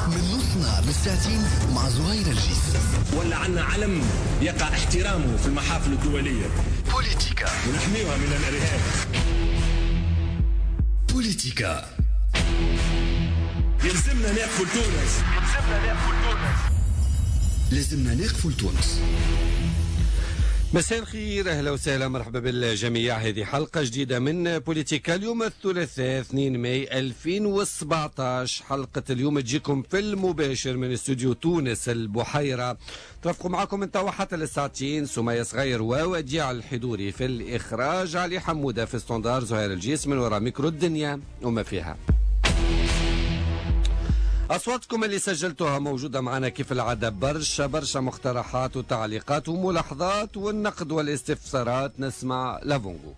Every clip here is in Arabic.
من نص نهار للساعتين مع زهير الجيس. ولا عنا علم يقع احترامه في المحافل الدولية. بوليتيكا ونحميها من الإرهاب. بوليتيكا. يلزمنا نقفل تونس. لازمنا نقفل تونس. مساء الخير، اهلا وسهلا، مرحبا بالجميع. هذه حلقه جديده من بوليتيكا اليوم الثلاثاء 2 ماي 2017. حلقه اليوم تجيكم في المباشر من استوديو تونس البحيره. ترافقوا معكم انت وحتى للساعتين سمية صغير ووديع الحضوري في الاخراج، علي حموده في ستوندار، زهير الجيس من وراء ميكرو الدنيا وما فيها. أصواتكم اللي سجلتوها موجودة معنا كيف العادة، برشا مقترحات وتعليقات وملاحظات والنقد والاستفسارات. نسمع لافونغو.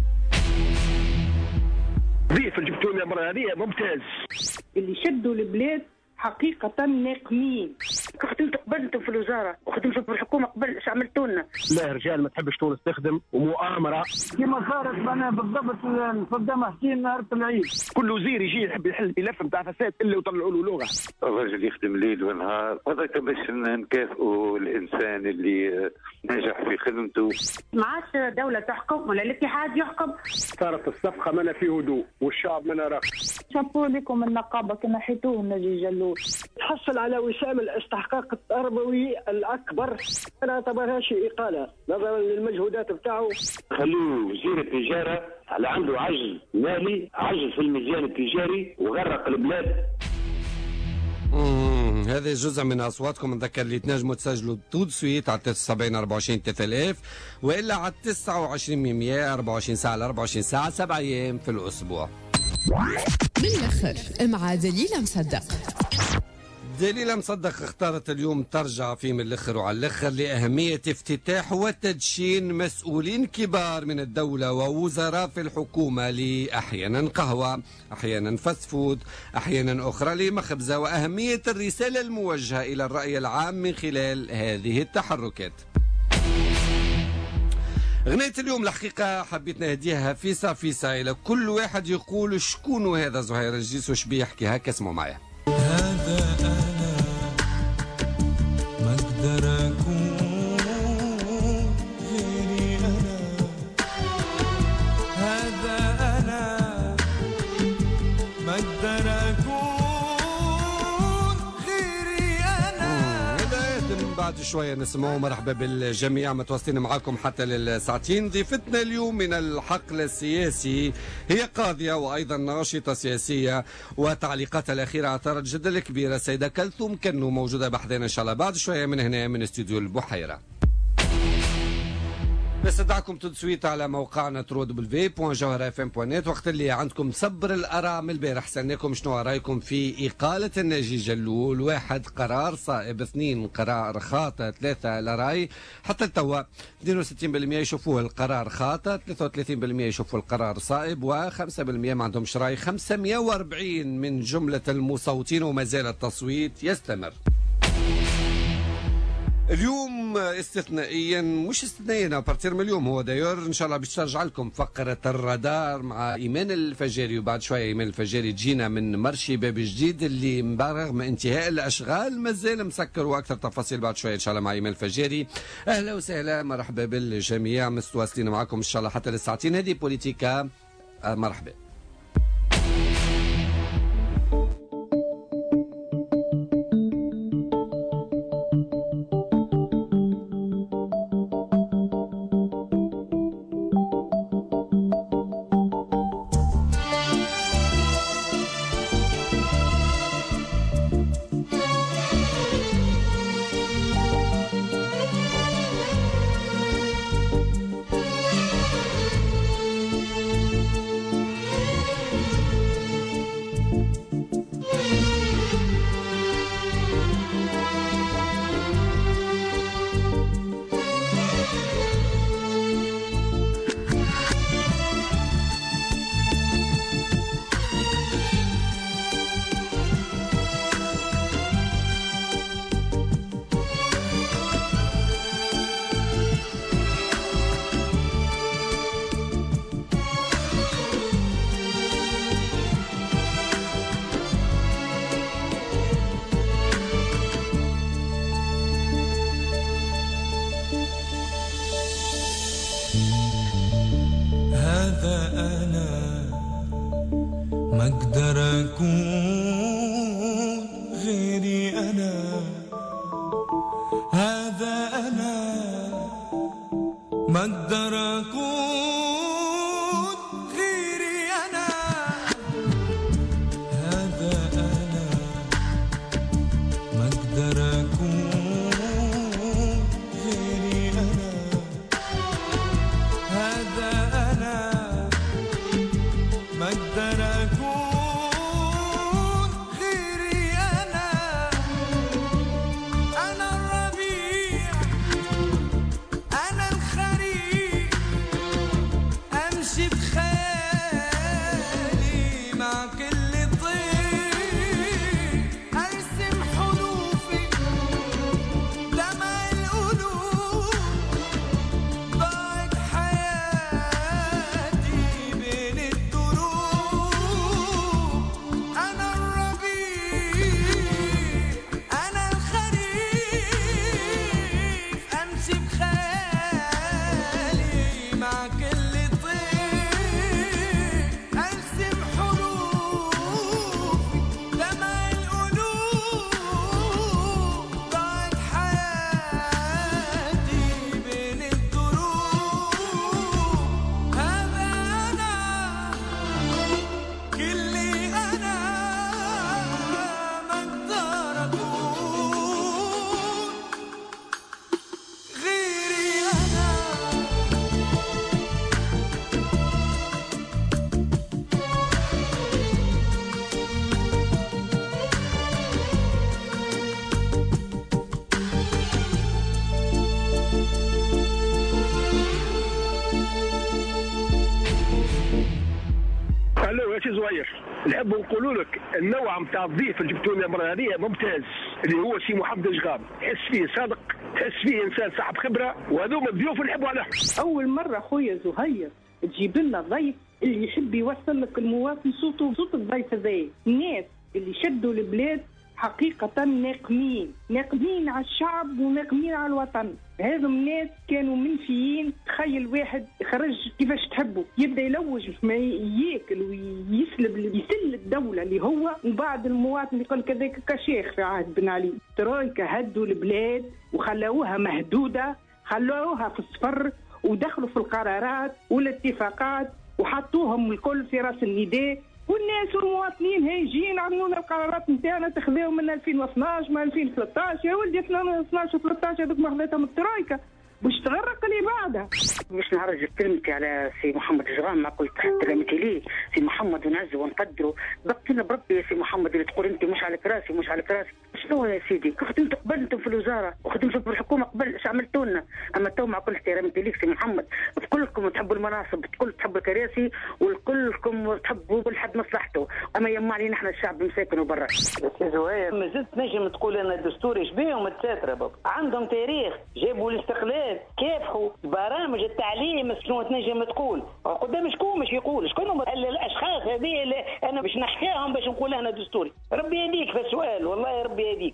ضيف اللي جبتوا لنا المرة هذه ممتاز. اللي شدوا البلاد حقيقة ناقمين. خدمت قبل في الوزارة وخدمت في الحكومة قبل، ايش عملتوا لنا؟ لا رجال ما تحبش تونس تخدم ومؤامرة كما صارت معنا بالضبط صدام حسين نهار العيد. كل وزير يجي يحب يحل ملف نتاع فساد الا ويطلعوا له لغة. الرجل يخدم ليل ونهار، هذاك باش نكافئوا الانسان اللي نجح في خدمته. ما عادش دولة تحكم ولا الاتحاد يحكم. صارت الصفقة منا في هدوء والشعب منا رق. شابوا لكم النقابة كنا حيتوه النجي جلول. تحصل على وسام الاستحقاق التربوي الأكبر. أنا اعتبرها شيء إقالة نظرا للمجهودات بتاعه. خلوه وزير التجارة على عنده عجز مالي، عجز في الميزان التجاري وغرق البلاد. هذا جزء من اصواتكم. نذكر اللي تنجموا تسجلوا تو سويت على 79 24 3000 والا على 29 100 24 ساعه ل 24 ساعه 7 ايام في الاسبوع. من الاخر مع دليل مصدق. دليل مصدق اختارت اليوم ترجع في من الاخر وعلى الاخر لأهمية افتتاح وتدشين مسؤولين كبار من الدولة ووزراء في الحكومة لأحيانا قهوة، أحيانا فاست فود، أحيانا أخرى لمخبزة، وأهمية الرسالة الموجهة إلى الرأي العام من خلال هذه التحركات. غنية اليوم الحقيقة حبيت نهديها فيسا إلى كل واحد يقول شكون هذا زهير الجيس وش بيحكي. هكا اسمعوا معايا. هذا أنا ما أقدر أكون غيري أنا. هذا أنا ما أقدر أكون غيري أنا. من بعد شوية نسمعوا. مرحبا بالجميع، متواصلين معاكم حتى للساعتين. ضيفتنا اليوم من الحقل السياسي هي قاضية وأيضا ناشطة سياسية، وتعليقاتها الأخيرة أثارت جدل كبير. السيدة كلثوم كنو موجودة بحذنا إن شاء الله بعد شوية من هنا من استوديو البحيرة. نستدعكم تدسويت على موقعنا www.jawharafm.net. وقت اللي عندكم صبر الآراء من البارح سألناكم شنو رأيكم في إقالة الناجي جلول. 1 قرار صائب، 2 قرار خاطئ، 3 لا رأي. حتى التوا 62% يشوفوه القرار خاطئ، 33% يشوفوا القرار صائب، و5% ما عندهمش رأي. 540 من جملة المصوتين وما زال التصويت يستمر. اليوم استثنائيا، مش استثنائيا، بارتير من اليوم هو دايور ان شاء الله باش ترجع لكم فقره الرادار مع ايمان الفجاري، وبعد شويه ايمان الفجاري تجينا من مرشي باب جديد اللي رغم انتهاء الاشغال مازال مسكر، واكثر تفاصيل بعد شويه ان شاء الله مع ايمان الفجاري. اهلا وسهلا، مرحبا بالجميع، متواصلين معكم ان شاء الله حتى للساعتين. هذه بوليتيكا. مرحبا. أقدر أكون غيري أنا، هذا أنا ما أقدر أكون غيري أنا، هذا أنا ما أقدر أكون غيري أنا، هذا أنا ما أقدر أكون غيري أنا. أنا الربيع أنا الخريف، أمشي بخيالي مع كل طير، أرسم حروفي لمع القلوب، ضاعت حياتي بين الدروب. أنا الربيع أنا الخريف، أمشي بخيالي مع كل طير، أرسم حروفي لمع القلوب، ضاعت حياتي بين الدروب. هذا أنا كلي أنا ما أقدر أكون غيري أنا. الو يا سي زوير، نحب نقولوا لك النوع نتاع الضيف اللي جبتوا لنا المره هذه ممتاز، اللي هو سي محمد الجغام، تحس فيه صادق، تحس فيه انسان صاحب خبره، وهذوما الضيوف نحبوا عليهم. اول مره خويا زهير تجيب لنا ضيف اللي يحب يوصل لك المواطن صوته صوت الضيف هذايا. الناس اللي شدوا البلاد حقيقة ناقمين على الشعب وناقمين على الوطن. هذم الناس كانوا منفيين. تخيل واحد خرج كيفاش تحبه يبدا يلوج ما ياكل ويسل الدولة اللي هو، وبعد المواطن يقول كذاك كشيخ في عهد بن علي. ترويكا هدوا البلاد وخلوها مهدودة، خلوها في الصفر، ودخلوا في القرارات والاتفاقات وحطوهم الكل في راس النداء، والناس والمواطنين هايجين عملونا القرارات نتاعنا تخذوهم من 2012 من 2013. يا ولدي 12 و13 هذوك ما خذيتهم الترويكا باش تغرق اللي بعدها. باش نعرج كلمتي على سي محمد الجغام، ما قلت حتى كلمتي ليه سي محمد ونعزه ونقدره. بقينا بربي يا سي محمد اللي تقول انت مش على كراسي مش على كراسي. شنو يا سيدي خدمتوا قبل انتم في الوزاره وخدمتوا في الحكومه قبل، ايش عملتوا لنا؟ اما تو مع كل احترامي ليك سي محمد، كلكم تحبوا المناصب، الكل تحبوا الكراسي، والكلكم تحبوا بالحد مصلحته، اما يما علينا احنا الشعب مساكن وبرا. سي زهير ما زلت نجم تقول ان الدستور يشبيهم التاتره بابا، عندهم تاريخ، جابوا الاستقلال، كافحوا برامج التعليم. شنو تنجم تقول قدام شكون باش يقول؟ شكون هم الاشخاص هذه اللي انا باش نحكيهم باش نقول انا دستوري؟ ربي يهديك في السؤال، والله ربي يهديك.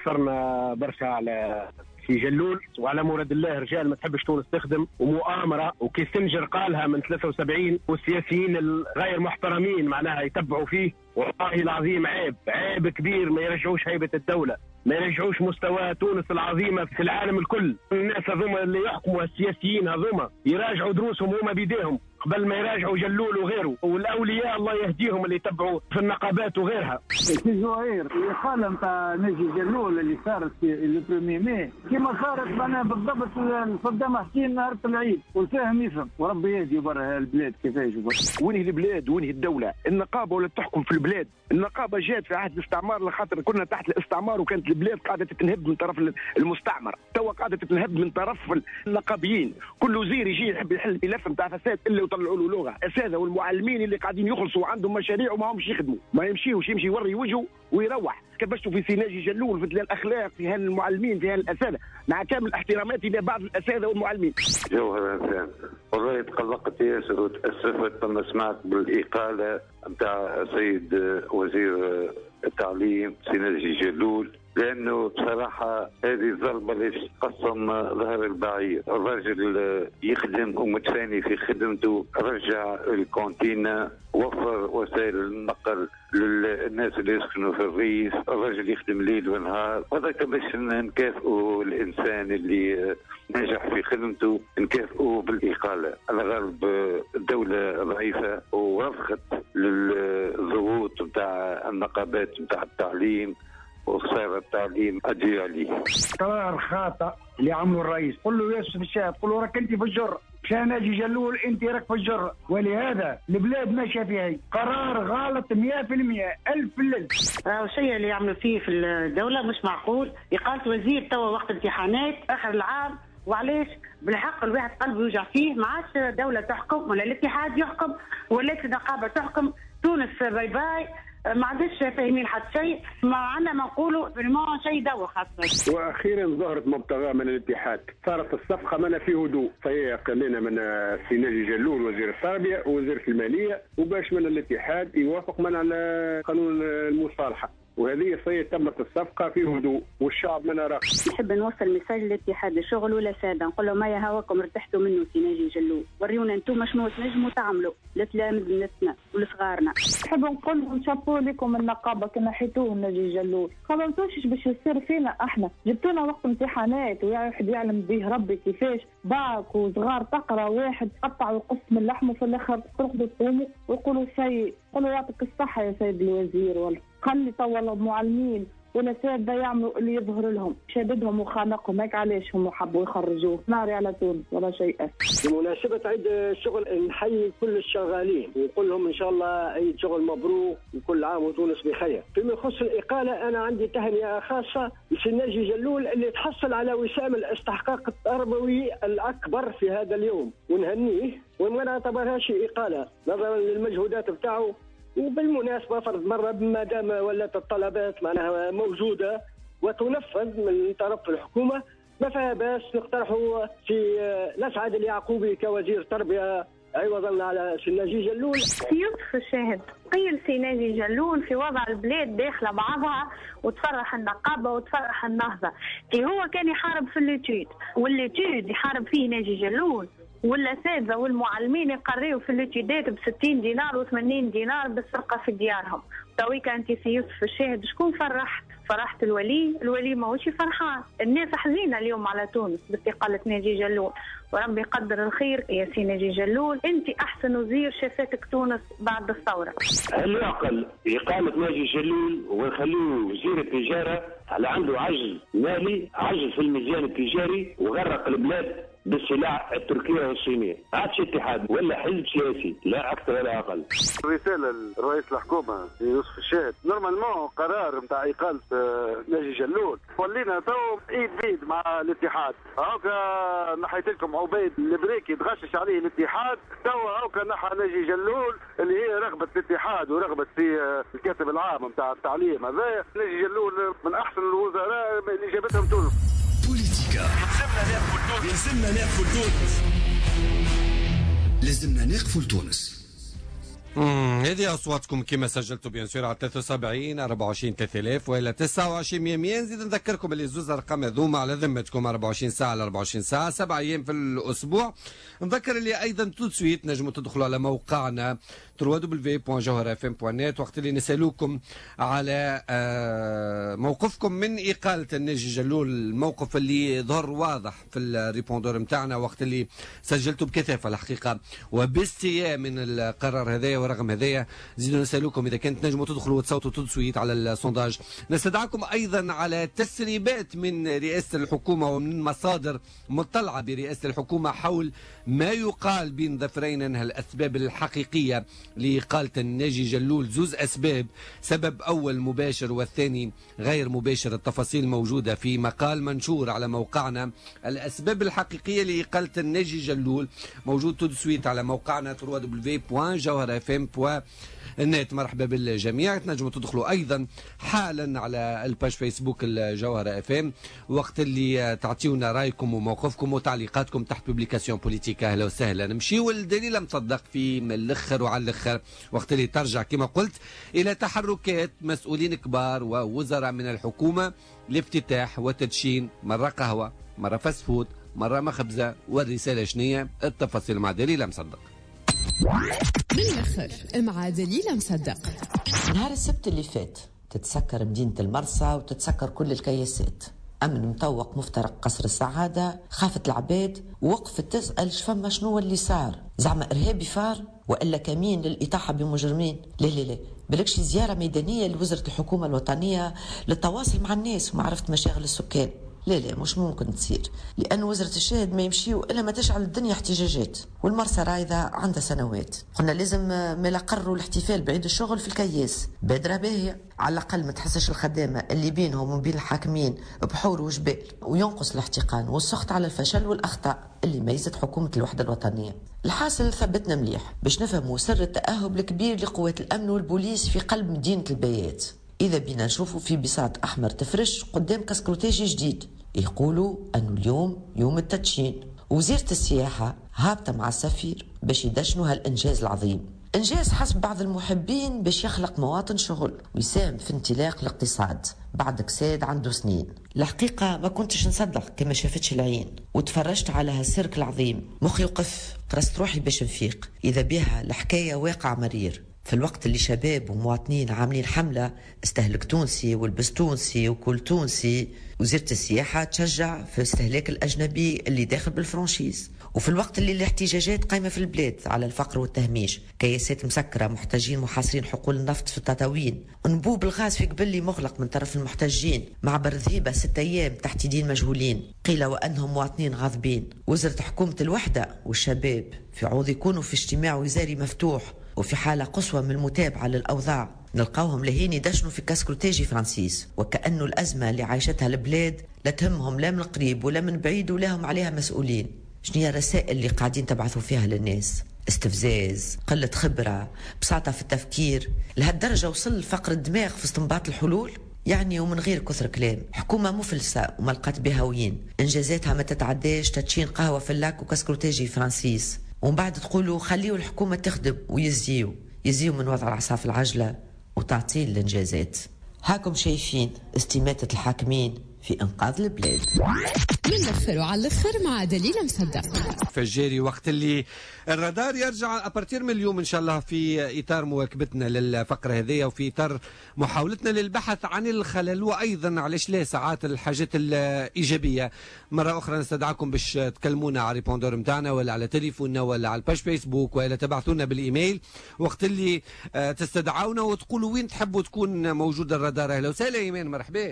اثرنا برشا على سي جلول وعلى مراد الله، رجال ما تحبش تونس تخدم ومؤامره، وكيسنجر قالها من 73، والسياسيين الغير محترمين معناها يتبعوا فيه. والله العظيم عيب كبير، ما يرجعوش هيبه الدوله، ما يرجعوش مستوى تونس العظيمه في العالم الكل. الناس هذوما اللي يحكموا السياسيين هذوما يراجعوا دروسهم هما بيديهم قبل ما يراجعوا جلول وغيره، والاولياء الله يهديهم اللي يتبعوا في النقابات وغيرها. سي زهير الإقالة نتاع ناجي جلول اللي صارت في لو بروميي ماي كيما صارت معنا بالضبط صدام حسين نهار العيد، والفاهم يفهم، وربي يهدي برا البلاد كيفاش. وين البلاد وين الدوله؟ النقابه ولا تحكم في البلاد؟ النقابه جات في عهد الاستعمار لخاطر كنا تحت الاستعمار، وكانت البلاد قاعده تتنهب من طرف المستعمر، توا قاعده تتنهب من طرف النقابيين. كل وزير يجي يحب يحل ملف نتاع فساد الا يطلعوا له لغه. الاساتذه والمعلمين اللي قاعدين يخلصوا عندهم مشاريع وما همش يخدموا، ما يمشيوش، يمشي يوري وجهه ويروح. كبشتوا في سيناجي جلول في الاخلاق في هالمعلمين في هالاساتذه، مع كامل احتراماتي لبعض الاساتذه والمعلمين. جوهر انسان والله تقلقت ياسر وتاسفت لما سمعت بالاقاله نتاع سيد وزير التعليم سيناجي جلول، لانه بصراحه هذه الضربه اللي تقسم ظهر البعير. الرجل يخدم ومتفاني في خدمته، رجع الكونتينا، وفر وسائل النقل للناس اللي يسكنوا في الريف، الرجل يخدم ليل ونهار. هذاك باش نكافئوا الانسان اللي نجح في خدمته، نكافئوا بالاقاله. الغرب الدوله ضعيفه ورفقت للضغوط نتاع النقابات نتاع التعليم وصار التعليم أدي عليه. قرار خاطئ اللي عمله الرئيس. قل له يوسف الشاب، قل له راك انت في الجر، مشان ناجي جلول انت راك في الجر، ولهذا البلاد ماشيه فيها قرار غلط 100%. الف بالله. الشيء اللي يعملوا فيه في الدوله مش معقول. اقاله وزير توا وقت امتحانات اخر العام، وعلاش؟ بالحق الواحد قلبه يوجع فيه. ما عادش دوله تحكم ولا الاتحاد يحكم ولا النقابه تحكم. تونس باي باي، ما عادش فاهمين حتى شيء. ما عندنا ما نقولوا فريمون شيء دوخ خاصة. واخيرا ظهرت مبتغى من الاتحاد، صارت الصفقه منا في هدوء. فهي قلنا من سي ناجي جلول وزير التربيه ووزير الماليه، وباش من الاتحاد يوافق من على قانون المصالحه، وهذه صحيح تمت الصفقه في هدوء والشعب من راح. نحب نوصل مساج للاتحاد الشغل ولا ساده، نقول لهم ما يهواكم ارتحتوا منه سي ناجي جلول، وريونا انتم شنو تنجموا تعملوا لتلامذتنا ولصغارنا. نحب نقول لهم شابو لكم النقابه كما حيتوه ناجي جلول، خلصتوش باش يصير فينا احنا، جبتونا وقت امتحانات وواحد يعلم به ربي كيفاش باك وصغار تقرا، واحد قطع وقسم اللحم وفي الاخر ترقدوا تقوموا ويقولوا شيء. قولوا يعطيك الصحه يا سيد الوزير، ولا خلي طول المعلمين ولا سادة يعملوا اللي يظهر لهم، شددهم وخانقهم، هيك علاش هم حبوا يخرجوه ناري على تونس ولا شيء. بمناسبة عيد الشغل نحيي كل الشغالين ونقول لهم إن شاء الله عيد شغل مبروك وكل عام وتونس بخير. فيما يخص الإقالة أنا عندي تهنئة خاصة لسي ناجي جلول اللي تحصل على وسام الاستحقاق التربوي الأكبر في هذا اليوم، ونهنيه وما نعتبرهاش إقالة نظرا للمجهودات بتاعه. وبالمناسبة فرض مرة ما دام ولات الطلبات معناها موجودة وتنفذ من طرف الحكومة، ما فيها باس نقترحوا في الأسعد اليعقوبي كوزير تربية عوضا على سي ناجي جلول. يوسف الشاهد قيل سي ناجي جلول في وضع البلاد داخله بعضها وتفرح النقابه وتفرح النهضه. كي هو كان يحارب في الليتود، والليتود يحارب فيه ناجي جلول، والاساتذه والمعلمين يقريوا في الليتودات ب60 دينار و80 دينار بالسرقه في ديارهم. تويك انت سي يوسف الشاهد شكون فرحت الولي ماهوش فرحان. الناس حزينه اليوم على تونس باستقاله ناجي جلول، وربي يقدر الخير يا سي ناجي جلول. انت احسن وزير شافتك تونس بعد الثوره. هل يعقل اقاله ناجي جلول ونخلوه وزير التجاره على عنده عجز مالي، عجز في الميزان التجاري، وغرق البلاد بالسلع التركية والصينية؟ عادش اتحاد ولا حزب سياسي، لا أكثر ولا أقل. رسالة لرئيس الحكومة يوسف الشاهد، نورمالمون قرار نتاع إقالة ناجي جلول ولينا تو إيد بيد مع الاتحاد. هاكا نحيت لكم عبيد البريكي تغشش عليه الاتحاد، تو هاكا نحى ناجي جلول اللي هي رغبة الاتحاد ورغبة في الكاتب العام نتاع التعليم. هذا ناجي جلول من أحسن الوزراء اللي جابتهم تونس. بوليتيكا. لازمنا نقفل تونس. لازمنا نقفل تونس. هذه اصواتكم كما سجلتوا بيان سور على 73 24 3000 ولا 29 100. نزيد نذكركم اللي زوز ارقام هذوما على ذمتكم 24 ساعه على 24 ساعه 7 ايام في الاسبوع. نذكر اللي ايضا تو سويت نجموا تدخلوا على موقعنا www.jawharfm.net وقت اللي نسالوكم على موقفكم من اقاله الناجي جلول، الموقف اللي ظهر واضح في الريبوندور نتاعنا وقت اللي سجلتوا بكثافه الحقيقه وباستياء من القرار هذايا. ورغم هذايا زيدوا نسالوكم اذا كنت نجموا تدخلوا وتصوتوا تدسويت على السونداج. نستدعكم ايضا على تسريبات من رئاسه الحكومه ومن مصادر مطلعه برئاسه الحكومه حول ما يقال بين ظفرين انها الاسباب الحقيقيه لإقالة الناجي جلول. زوز أسباب، سبب أول مباشر والثاني غير مباشر. التفاصيل موجودة في مقال منشور على موقعنا. الأسباب الحقيقية لإقالة الناجي جلول موجود تدسويت على موقعنا www.jawharfm.net. FM.net. مرحبا بالجميع. تنجموا تدخلوا ايضا حالا على الباج فيسبوك الجوهرة FM وقت اللي تعطيونا رايكم وموقفكم وتعليقاتكم تحت بوبليكاسيون بوليتيكا. اهلا وسهلا. نمشيو للدليل مصدق في من الاخر وعلى الاخر وقت اللي ترجع كما قلت الى تحركات مسؤولين كبار ووزراء من الحكومه لافتتاح وتدشين مره قهوه مره فاسفود مره مخبزه. والرساله شنية؟ التفاصيل مع دليل مصدق. بالآخر مع دليل مصدق. نهار السبت اللي فات تتسكر مدينة المرسى وتتسكر كل الكياسات. أمن مطوق مفترق قصر السعادة، خافت العباد ووقفت تسأل شفما شنو اللي صار، زعما إرهابي فار وإلا كمين للإطاحة بمجرمين؟ لا لا لا، بلكش زيارة ميدانية لوزارة الحكومة الوطنية للتواصل مع الناس ومعرفة مشاغل السكان. لا لا، مش ممكن تصير، لأن وزارة الشاهد ما يمشيو إلا ما تشعل الدنيا احتجاجات. والمرسى رايدة عندها سنوات، قلنا لازم ما لقروا الاحتفال بعيد الشغل في الكياس. بادرة باهية، على الأقل ما تحسش الخدامة اللي بينهم وبين الحاكمين بحور وجبال، وينقص الاحتقان والسخط على الفشل والأخطاء اللي ميزت حكومة الوحدة الوطنية. الحاصل ثبتنا مليح باش نفهموا سر التأهب الكبير لقوات الأمن والبوليس في قلب مدينة البيات. إذا بينا نشوفوا في بساط أحمر تفرش قدام كاسكروتاجي جديد يقولوا أنه اليوم يوم التدشين. وزيرة السياحة هابطة مع السفير باش يدشنوا هالإنجاز العظيم. إنجاز حسب بعض المحبين باش يخلق مواطن شغل ويساهم في انطلاق الاقتصاد بعد كساد عنده سنين. الحقيقة ما كنتش نصدق كما شافتش العين وتفرجت على هالسيرك العظيم. مخي وقف، قرصت روحي باش نفيق. إذا بها الحكاية واقع مرير في الوقت اللي شباب ومواطنين عاملين حملة استهلك تونسي والبس تونسي وكل تونسي. وزيرة السياحة تشجع في استهلاك الأجنبي اللي داخل بالفرانشيز. وفي الوقت اللي الاحتجاجات قايمة في البلاد على الفقر والتهميش، كياسات مسكرة، محتاجين محاصرين حقول النفط في التطاوين، انبوب الغاز في قبلي مغلق من طرف المحتجين، معبر ذهيبة 6 أيام تحت يدين مجهولين، قيل وأنهم مواطنين غاضبين. وزارة حكومة الوحدة والشباب في عوض يكونوا في اجتماع وزاري مفتوح وفي حالة قصوى من المتابعة للأوضاع، نلقاوهم لهين يدشنوا في كاسكروتاجي فرانسيس، وكأنه الأزمة اللي عايشتها البلاد لا تهمهم لا من قريب ولا من بعيد ولا هم عليها مسؤولين. شنو هي الرسائل اللي قاعدين تبعثوا فيها للناس؟ استفزاز، قلة خبرة، بساطة في التفكير. لهالدرجة وصل الفقر الدماغ في استنباط الحلول؟ يعني ومن غير كثر كلام، حكومة مفلسة وما لقات بها وين، إنجازاتها ما تتعداش تدشين قهوة في اللاك وكاسكروتاجي فرانسيس، ومن بعد تقولوا خليوا الحكومة تخدم ويزيوا من وضع العصا في العجلة وتعطيل الإنجازات. هاكم شايفين استماتة الحاكمين في إنقاذ البلاد. من الأخر وعلى الأخر مع دليل مصدق. فجاري وقت اللي الرادار يرجع أبارتير من اليوم إن شاء الله في إطار مواكبتنا للفقرة هذه وفي إطار محاولتنا للبحث عن الخلل وأيضا علاش لا ساعات الحاجات الإيجابية. مرة أخرى نستدعاكم باش تكلمونا على ريبوندور متاعنا ولا على تليفوننا ولا على الباج فيسبوك ولا تبعثونا بالإيميل وقت اللي تستدعونا وتقولوا وين تحبوا تكون موجودة الرادار. أهلا وسهلا إيمان. مرحبا.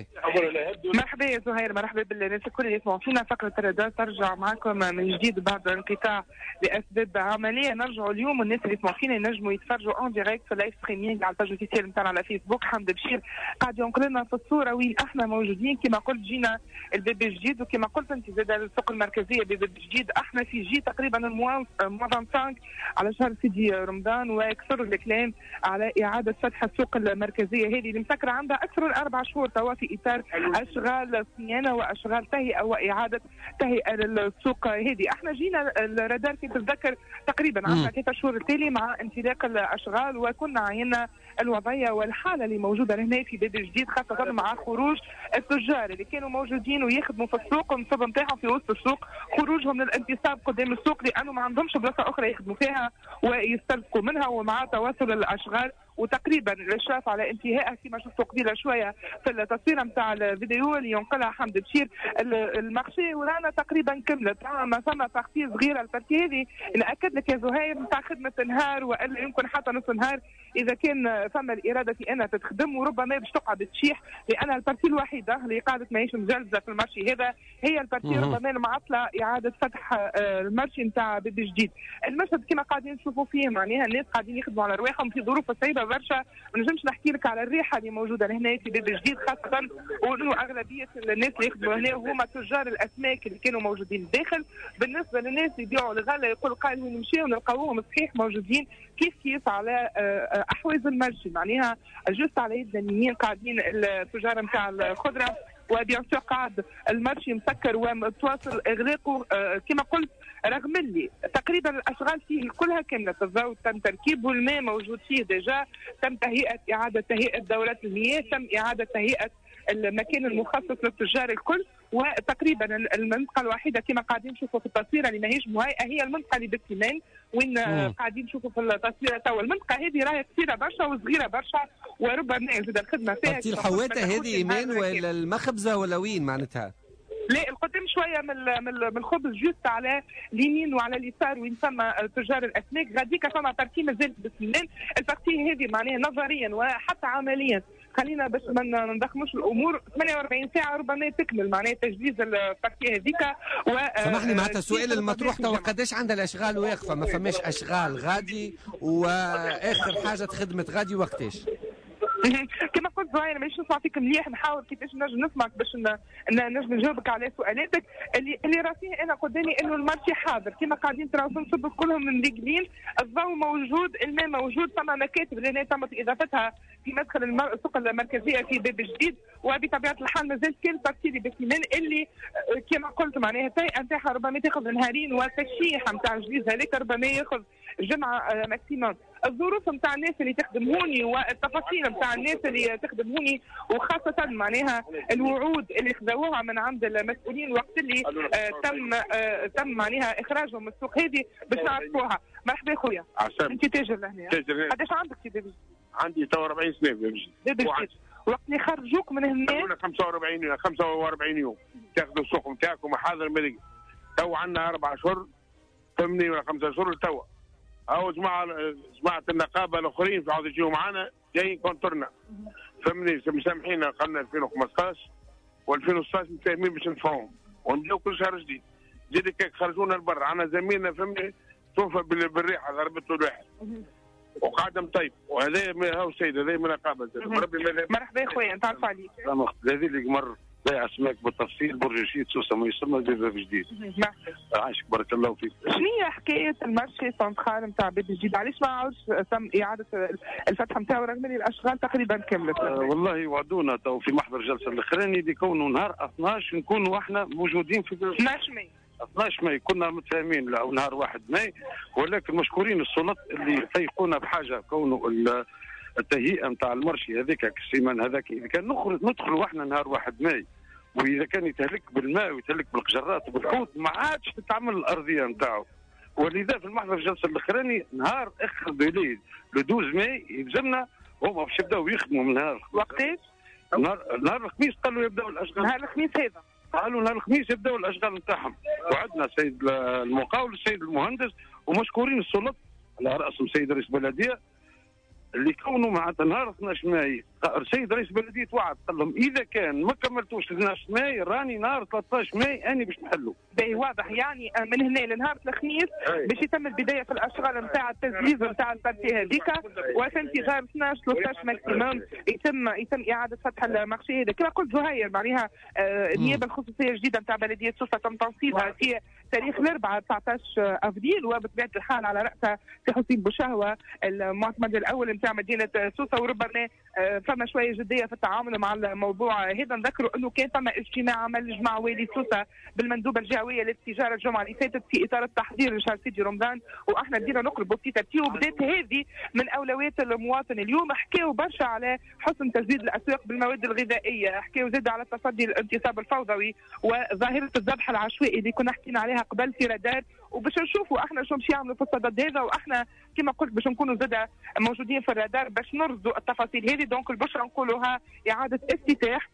مرحبا يا زهير، مرحبا بالناس الكل اللي يسمعوا فينا. فقرة الرادار ترجع معكم من جديد بعد انقطاع لأسباب عملية. نرجعوا اليوم والناس اللي يسمعوا فينا ينجموا يتفرجوا اون ديريكت في اللايف ستريمينغ على الباج اوفيسيال نتاعنا على فيسبوك. حمد بشير قاعد ينقل لنا في الصورة وين احنا موجودين. كما قلت جينا الباب الجديد، وكما قلت انت زاد السوق المركزية باب الجديد. احنا في جي تقريبا موان 25 على شهر سيدي رمضان، ويكثر الكلام على إعادة فتح السوق المركزية هذه اللي مسكرة عندها أكثر من 4 شهور توا في إطار أشغال صيانة وأشغال تهيئة وإعادة تهيئة للسوق هذه. احنا جينا الرادار كي تتذكر تقريبا عندنا 3 شهور التالي مع انطلاق الأشغال، وكنا عينا الوضعية والحالة اللي موجودة هنا في باب الجديد، خاصة مع خروج التجار اللي كانوا موجودين ويخدموا في السوق والنصب نتاعهم في وسط السوق، خروجهم للانتصاب قدام السوق لأنه ما عندهمش بلاصة أخرى يخدموا فيها ويستلقوا منها، ومع تواصل الأشغال وتقريبا الاشراف على انتهائها كما شفتوا قبيله شويه في التصويره نتاع الفيديو اللي ينقلها حمد بشير. المارشي ورانا تقريبا كملت، ما ثم تغطيه صغيره. البارتي هذه ناكد لك يا زهير نتاع خدمه النهار والا يمكن حتى نص نهار اذا كان فما الاراده في انها تخدم، وربما باش تقعد تشيح، لان البارتي الوحيده اللي قاعده ماهيش مجلزه في المارشي هذا هي البارتي ربما المعطله اعاده فتح المارشي نتاع بيبي جديد. المشهد كما قاعدين نشوفوا فيه معناها الناس قاعدين يخدموا على رواحهم في ظروف صعيبه برشا. ما نجمش نحكي لك على الريحه اللي موجوده لهنا في بيبي جديد، خاصه وانه اغلبيه الناس اللي يخدموا هنا هما تجار الاسماك اللي كانوا موجودين داخل. بالنسبه للناس اللي يبيعوا الغله يقول قال وين نمشيو نلقاوهم صحيح موجودين كيف على احواز المرشي، معناها جوست على يد اليمين قاعدين التجار نتاع الخضره، وبيان سور قاعد المرشي مسكر ومتواصل اغلاقه كما قلت، رغم اللي تقريبا الاشغال فيه كلها كامله، الضوء تم تركيبه، الماء موجود فيه ديجا، تم اعاده تهيئه دورات المياه، تم اعاده تهيئه المكان المخصص للتجار الكل. وتقريبا المنطقه الوحيده كما قاعدين نشوفوا في التصويره اللي ماهيش مهيئه هي المنطقه اللي بالسمان، وين قاعدين نشوفوا في التصويره توا. المنطقه هذه راهي كثيره برشا وصغيره برشا، وربما يزيد الخدمه فيها. الحواته هذه ايمان ولا المخبزه ولا وين معناتها؟ لا القدام شويه من الخبز جوست على اليمين وعلى اليسار وين ثم تجار الاسماك. غاديكا فما بارتي مازالت بالسنان، البارتي هذه معناها نظريا وحتى عمليا خلينا باش ما نضخموش الامور 48 ساعه ربما تكمل معناها تجهيز البارتي هذيك. سامحني معناتها السؤال المطروح توا قداش عندها الاشغال واقفه؟ ما فماش اشغال غادي، واخر حاجه خدمه غادي وقتاش؟ كما قلت زهير مانيش نسمع فيك مليح، نحاول كيفاش نجم نسمعك باش نجم نجاوبك على سؤالاتك. اللي راه انا قدامي انه المارشي حاضر كما قاعدين تراو تنصب كلهم منقلين، الضوء موجود، الماء موجود، ثم مكاتب اللي تمت اضافتها في مدخل السوق المركزيه في باب جديد، وبطبيعه الحال مازال كل بارتي اللي بالسمان اللي كما قلت معناها التهيئه نتاعها ربما تاخذ نهارين، والتشييح نتاع الجليز هذاك ربما ياخذ جمعه ماكسيموم. الظروف نتاع الناس اللي تخدموني والتفاصيل نتاع الناس اللي تخدموني، وخاصه معناها الوعود اللي خذوها من عند المسؤولين وقت اللي تم معناها اخراجهم من السوق هذه باش نعرفوها. مرحبا خويا، انت تاجر لهنا؟ تاجر. قداش عندك في بيبي؟ عندي تو 40 سنه في بيبي. وقت اللي خرجوك من هنا 45 يوم تاخذوا السوق نتاعكم حاضر ملقي. تو عندنا 4 اشهر ثمانية ولا 5 اشهر توا. او جماعه النقابه الاخرين في عاود يجيو معنا جايين كونترنا، فهمني مسامحينا قلنا 2015 و2016 متفاهمين باش ندفعوهم ونبداو كل شهر جديد. زيد كيك خرجونا لبرا، عندنا زميلنا فهمني توفى بالريحه ضربته الواحد وقاعد مطيب، وهذا هو السيد هذا من النقابه. مرحبا خويا، نتعرف عليك. هذه اللي مر بيع اسماك بالتفصيل برجيت سوسه ما يسمى بيبي جديد. عايشك بارك الله فيك. شنو هي حكايه المارشي سنترال نتاع بيبي جديد؟ علاش ما عاودش تم اعاده الفتح نتاعو رغم ان الاشغال تقريبا كملت؟ والله وعدونا تو في محضر الجلسه الاخراني بيكونوا نهار 12 نكونوا احنا موجودين في 12 ماي. 12 ماي كنا متفاهمين نهار 1 ماي، ولكن مشكورين السلطات اللي فيقونا بحاجه كونه التهيئه نتاع المرشي هذاك السيمان هذاك اذا كان ندخلوا احنا نهار 1 ماي، واذا كان يتهلك بالماء ويتهلك بالقجرات وبالحوت ما عادش تتعمل الارضيه نتاعو. ولذا في المحضر الجلسه الاخراني نهار اخر ديلي لو 12 ماي يلزمنا هما باش يبداو يخدموا من نهار وقتاش؟ نهار الخميس قالوا يبداو الاشغال. نهار الخميس هذا قالوا نهار الخميس يبداو الاشغال نتاعهم، وعدنا السيد المقاول السيد المهندس ومشكورين السلطات على راسهم السيد رئيس البلديه اللي كونوا معناتها نهار 12 ماي. السيد رئيس البلديه وعد قال لهم اذا كان ما كملتوش 12 ماي راني نهار 13 ماي اني باش نحلوا. باهي واضح، يعني من هنا لنهار الخميس باش يتم البدايه في الاشغال نتاع التجهيز نتاع البارتي هذيك، وفي انتظار 12 13 ماكسيموم يتم اعاده فتح المارشي هذا. كما قلت زهير معناها النيابه الخصوصيه الجديده نتاع بلديه سوسه تم تنصيبها في تاريخ الاربعاء 19 افريل، وبطبيعه الحال على راسها سي حسين بوشهوه المعتمد الاول نتاع مدينه سوسه، وربما فما شويه جديه في التعامل مع الموضوع هذا. نذكروا انه كان فما اجتماع عمل جمع والي سوسه بالمندوبه الجهويه للتجاره الجمعه اللي فاتت في اطار التحضير لشهر سيدي رمضان، واحنا بدينا نقربوا في ترتيب، وبدات هذه من اولويات المواطن. اليوم حكاوا برشا على حسن تجديد الاسواق بالمواد الغذائيه، حكاوا زاد على التصدي للانتصاب الفوضوي وظاهره الذبح العشوائي اللي كنا حكينا عليها قبل في رادار، وباش نشوفوا احنا شو باش يعملوا في الصدد هذا، واحنا كما قلت باش نكونوا زاد موجودين في الرادار باش نرصدوا التفاصيل هذه. دونك البشرى نقولوها اعاده افتتاح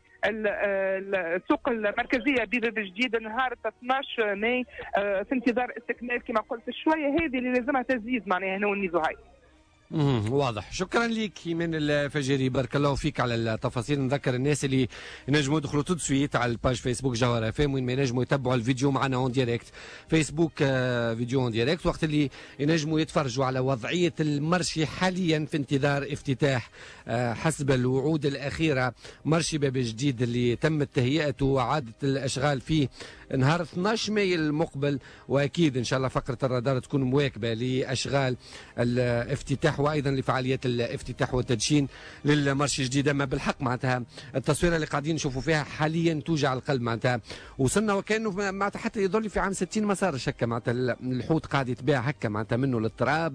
السوق المركزيه بباب جديد نهار 12 ماي في انتظار استكمال كما قلت الشويه هذه اللي لازمها تزيد معناها هنا والنزهاي. واضح. شكرا لك ايمان الفجيري، بارك الله فيك على التفاصيل. نذكر الناس اللي ينجموا يدخلوا تو سويت على الباج فيسبوك جوهر اف ام، وين ما ينجموا يتبعوا الفيديو معنا اون ديريكت فيسبوك فيديو اون ديريكت، وقت اللي ينجموا يتفرجوا على وضعيه المرشي حاليا في انتظار افتتاح حسب الوعود الاخيره مرشي باب جديد اللي تمت تهيئته وعاده الاشغال فيه نهار 12 مايو المقبل، واكيد ان شاء الله فقره الرادار تكون مواكبه لاشغال الافتتاح وايضا لفعاليات الافتتاح والتدشين للمرشي الجديد. اما بالحق معناتها التصويره اللي قاعدين نشوفوا فيها حاليا توجع القلب، معناتها وصلنا وكانه معناتها حتى يظل في عام 60 مسار هكا، معناتها الحوت قاعد يتباع هكا معناتها منه للتراب.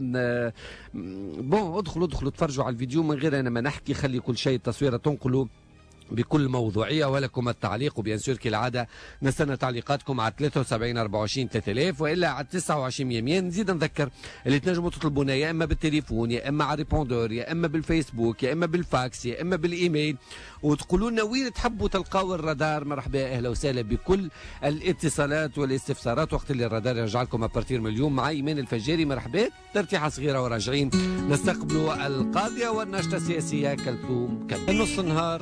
بون ادخلوا تفرجوا على الفيديو من غير انا ما نحكي، خلي كل شيء التصويره تنقلوا بكل موضوعيه، ولكم التعليق، وبيان سور كالعاده نستنى تعليقاتكم على 73 24 3000 والا على 29 100. نزيد نذكر اللي تنجموا تطلبونا يا اما بالتليفون يا اما على ريبوندور يا اما بالفيسبوك يا اما بالفاكس يا اما بالايميل، وتقولوا لنا وين تحبوا تلقاو الرادار. مرحبا اهلا وسهلا بكل الاتصالات والاستفسارات، وقت اللي الرادار يرجع لكم ابارتير من اليوم مع ايمان الفجيري. مرحبا، ترتيحه صغيره وراجعين نستقبلوا القاضيه والناشطه السياسيه كلثوم كمل. نص النهار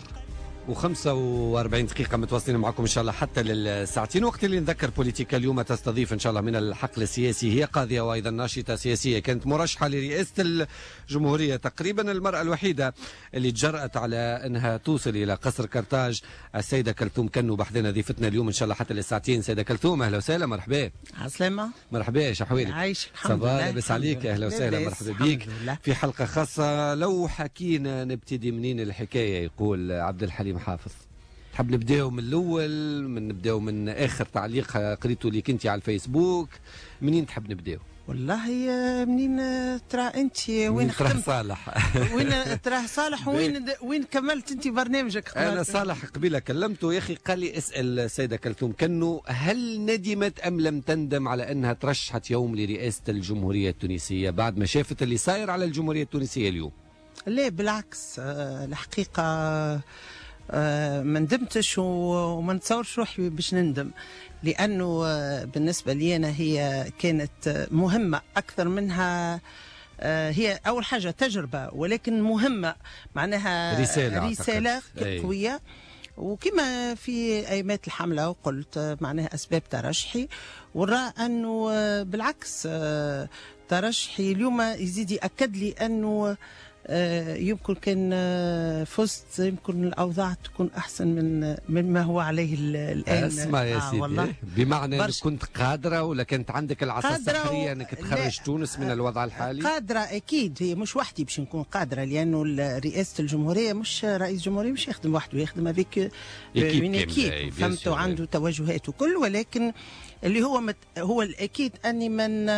و45 دقيقة متواصلين معكم إن شاء الله حتى للساعتين، وقت اللي نذكر بوليتيكا اليوم تستضيف إن شاء الله من الحقل السياسي، هي قاضية وأيضا ناشطة سياسية، كانت مرشحة لرئاسة الجمهورية، تقريبا المرأة الوحيدة اللي تجرأت على أنها توصل إلى قصر كرتاج، السيدة كلثوم كنو بحذنا ضيفتنا اليوم إن شاء الله حتى للساعتين. سيدة كلثوم أهلا وسهلا، مرحبا. عسلامة. مرحبا، شحوالك؟ عايشك الحمد لله. لاباس عليك، أهلا وسهلا، مرحبا بيك في حلقة خاصة. لو حكينا نبتدي منين الحكاية، يقول عبد الحليم حافظ، تحب نبداو من الاول، نبداو من اخر تعليق قريته ليك انت على الفيسبوك، منين تحب نبداو؟ والله منين ترى انت وين تراه صالح وين تراه صالح وين كملت انت برنامجك؟ انا صالح قبيله كلمته يا اخي، قال لي اسال السيده كلثوم كنو هل ندمت ام لم تندم على انها ترشحت يوم لرئاسه الجمهوريه التونسيه بعد ما شافت اللي صاير على الجمهوريه التونسيه اليوم؟ لا بالعكس، الحقيقه ما ندمتش وما نتصورش روحي باش نندم، لانه بالنسبه لي انا هي كانت مهمه اكثر منها، هي اول حاجه تجربه ولكن مهمه، معناها رساله قويه. وكما في ايامات الحمله وقلت معناها اسباب ترشحي، ورا انه بالعكس ترشحي اليوم يزيد ياكد لي انه يمكن كان فزت يمكن الاوضاع تكون احسن من ما هو عليه الان. اسمع يا سيدي، بمعنى انك كنت قادره ولا كانت عندك العصا السحريه انك تخرج تونس من الوضع الحالي؟ قادره اكيد، هي مش وحدي باش نكون قادره، لانه رئاسه الجمهوريه مش رئيس الجمهوريه مش يخدم وحده، يخدم هذيك من اكيد فهمت، وعنده توجهات وكل، ولكن اللي هو الاكيد اني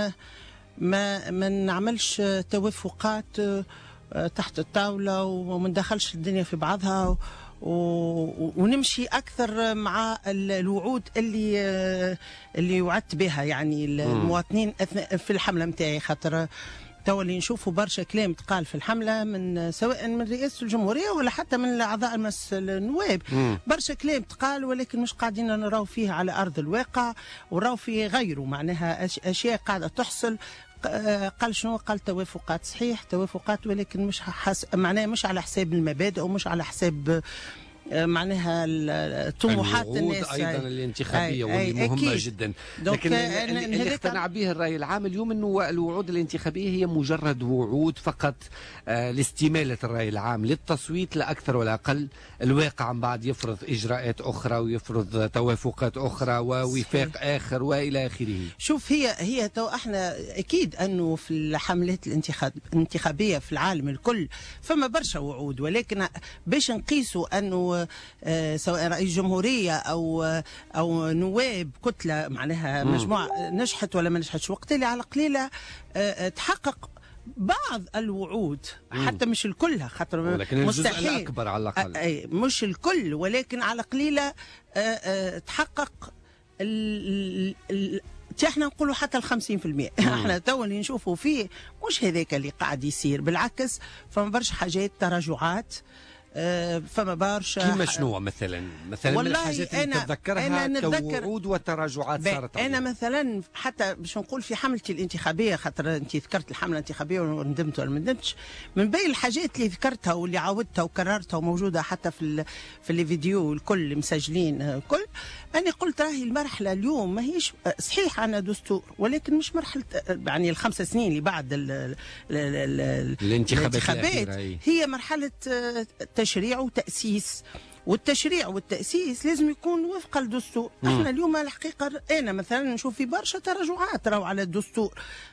ما نعملش توافقات تحت الطاولة وما ندخلش الدنيا في بعضها، ونمشي أكثر مع الوعود اللي وعدت بها يعني المواطنين في الحملة متاعي. خاطر توا اللي نشوفوا برشا كلام تقال في الحملة من سواء من رئاسة الجمهورية ولا حتى من أعضاء مجلس النواب، برشا كلام تقال ولكن مش قاعدين نراو فيه على أرض الواقع، وراو فيه غيره، معناها أشياء قاعدة تحصل. قال شنو؟ قال توافقات، صحيح توافقات، ولكن مش معناها مش على حساب المبادئ ومش على حساب معناها طموحات الناس ايضا الانتخابيه واللي مهمه جدا. لكن اللي اقتنع به الراي العام اليوم انه الوعود الانتخابيه هي مجرد وعود فقط لاستماله الراي العام للتصويت لا اكثر ولا اقل. الواقع من بعد يفرض اجراءات اخرى ويفرض توافقات اخرى ووفاق اخر والى اخره. شوف هي تو احنا اكيد انه في الحملات الانتخابيه في العالم الكل فما برشا وعود، ولكن باش نقيسوا انه سواء رئيس جمهورية أو نواب كتلة معناها مجموعة نجحت ولا ما نجحتش، وقت اللي على قليلة تحقق بعض الوعود، حتى مش الكلها، خاطر مستحيل الجزء الأكبر على الأقل، مش الكل، ولكن على قليلة تحقق احنا نقولوا حتى 50%. احنا تو اللي نشوفوا فيه مش هذاك اللي قاعد يصير، بالعكس فما برشا حاجات تراجعات فما برشا. كيما شنو مثلا من الحاجات اللي تتذكرها كوعود وتراجعات صارت؟ انا مثلا حتى باش نقول في حملتي الانتخابيه، خاطر انت ذكرت الحمله الانتخابيه وندمت ولا ما ندمتش، من بين الحاجات اللي ذكرتها واللي عاودتها وكررتها وموجوده حتى في الفيديو الكل مسجلين الكل، انا قلت راهي المرحله اليوم ماهيش صحيح عندنا دستور، ولكن مش مرحله يعني ال5 سنين اللي بعد الانتخابات هي مرحله تشريع وتاسيس، والتشريع والتأسيس لازم يكون وفق الدستور. احنا اليوم الحقيقة أنا مثلا نشوف في برشا تراجعات راهو على الدستور.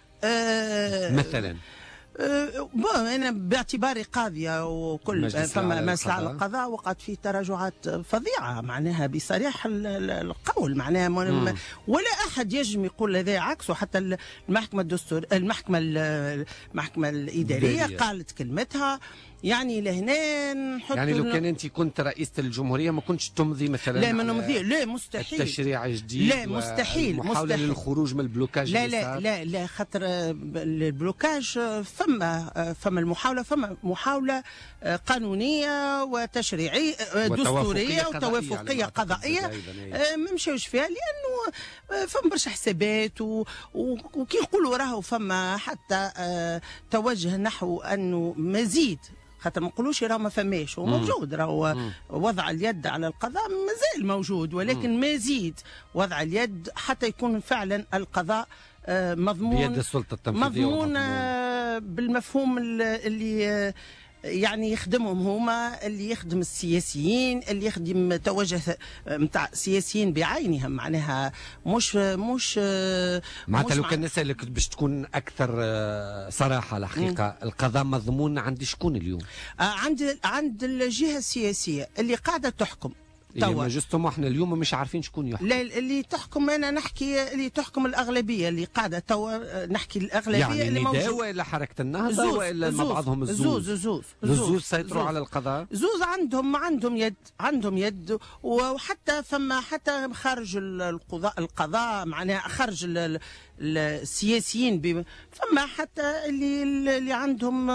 مثلا أنا باعتباري قاضية وكل فما مسألة على القضاء وقعت فيه تراجعات فظيعة معناها بصريح القول، معناها ولا أحد يجم يقول هذا عكسه. حتى المحكمة الإدارية قالت كلمتها. يعني لهنا نحط يعني لو كان انت كنت رئيسة الجمهورية ما كنتش تمضي مثلا؟ لا ما نمضي، لا مستحيل. التشريع جديد؟ لا مستحيل. محاولة للخروج من البلوكاج؟ لا خاطر البلوكاج فما محاولة قانونية وتشريعية دستورية وتوافقية قضائية ما مشاوش فيها، لأنه فما برشا حسابات وكي نقولوا راهو فما حتى توجه نحو أنه مزيد، خاطر ما نقولوش راه ما فماش، هو موجود، راهو وضع اليد على القضاء مازال موجود، ولكن مزيد وضع اليد حتى يكون فعلا القضاء مضمون بيد السلطة التنفيذية، مضمون بالمفهوم اللي يعني يخدمهم هما، اللي يخدم السياسيين، اللي يخدم توجه نتاع سياسيين بعينهم، معناها مش معناتها لو كان نسألك باش تكون أكثر صراحة الحقيقة، القضاء مضمون عند شكون اليوم؟ عند الجهة السياسية اللي قاعدة تحكم. ما جستم احنا اليوم مش عارفين شكون يحكم. لا اللي تحكم، انا نحكي اللي تحكم الاغلبيه اللي قاعده توا، نحكي الاغلبيه يعني اللي موجوده، يعني والا حركه النهضه والا مع بعضهم الزوز سيطروا على القضاء. زوز عندهم يد وحتى فما حتى خارج القضاء معناها خارج السياسيين فما حتى اللي عندهم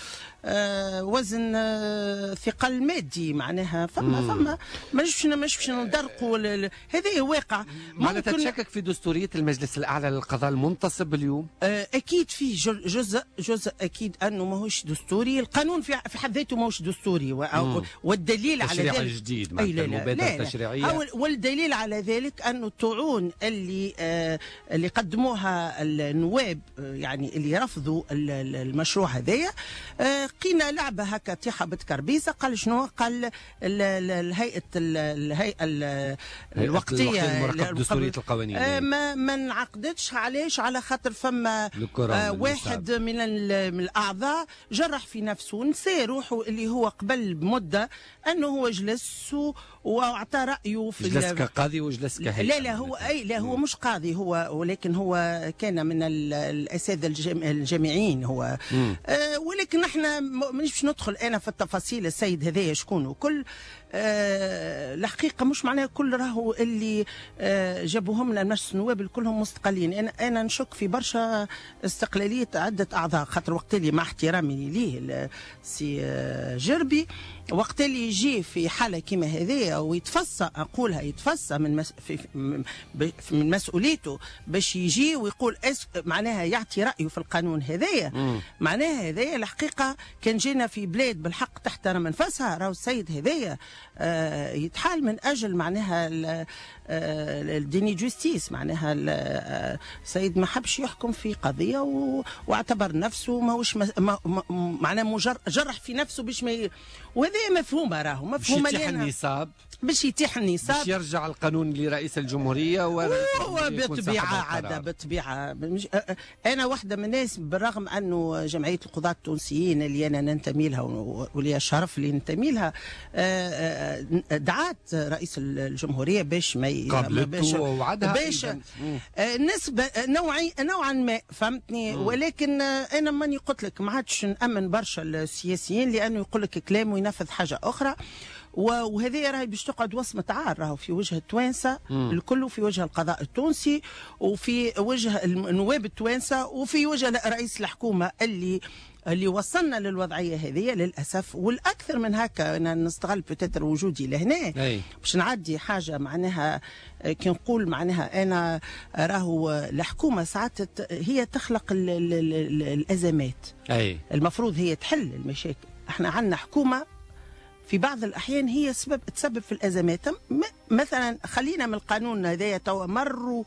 وزن ثقل مادي، معناها فما مش ندرقوا هذا واقع. معناتها تشكك في دستورية المجلس الأعلى للقضاء المنتصب اليوم؟ أكيد فيه جزء أكيد أنه ماهوش دستوري، القانون في حد ذاته ماهوش دستوري، والدليل على ذلك تشريع جديد مثلا مبادرة تشريعية، والدليل على ذلك أنه الطعون اللي قدموها النواب يعني اللي رفضوا المشروع هذايا، قينا لعبة هكا تيحة بتكربيسة. قال شنو؟ قال الهيئة الوقتية دستورية القوانين ما انعقدتش. علاش؟ على خاطر فما واحد من الأعضاء جرح في نفسه، نسى روحه اللي هو قبل بمدة أنه هو جلس واعطى رأيه في جلس كقاضي وجلس كهيئة. هو مش قاضي، هو ولكن هو كان من الأساتذة الجامعيين هو. ولكن احنا مش ندخل انا في التفاصيل السيد هذايا شكون وكل. الحقيقه مش معناها كل راهو اللي جابوهم لنا مجلس النواب كلهم مستقلين. انا نشك في برشا استقلاليه عده اعضاء، خاطر وقت اللي مع احترامي ليه سي جربي، وقت اللي يجي في حاله كيما هذيا ويتفصى، اقولها يتفصى من مسؤوليته باش يجي ويقول معناها يعطي رايه في القانون هذايا، معناها هذايا الحقيقه كان جينا في بلاد بالحق تحترم انفسها، راهو السيد هذايا يتحال من اجل معناها الديني جوستيس، معناها السيد ما حبش يحكم في قضيه واعتبر نفسه ماهوش معناها جرح في نفسه باش ما وهذه مفهومه، راهو مفهومه باش يتيح النصاب، باش يتيح النصاب، باش يرجع القانون لرئيس الجمهوريه هو بالطبيعه عاده بالطبيعه. انا واحده من الناس بالرغم انه جمعيه القضاة التونسيين اللي انا ننتمي لها ولي الشرف اللي ننتمي لها دعات رئيس الجمهوريه باش ما قابلته ووعدها باش نسبه نوعا ما فهمتني. ولكن انا ماني قلت لك ما عادش نامن برشا السياسيين لانه يقول لك كلام وينفذ حاجه اخرى، وهذه راهي باش تقعد وصمة عار راهو في وجه التوانسة الكل، وفي وجه القضاء التونسي، وفي وجه النواب التوانسة، وفي وجه رئيس الحكومة اللي اللي وصلنا للوضعيه هذه للاسف. والاكثر من هكا انا نستغل بتتر وجودي لهنا باش نعدي حاجه معناها كي نقول معناها انا راهو الحكومه ساعات هي تخلق الازمات. المفروض هي تحل المشاكل. احنا عندنا حكومه في بعض الأحيان هي تسبب في الأزمات. مثلا خلينا من القانون هذايا توا مر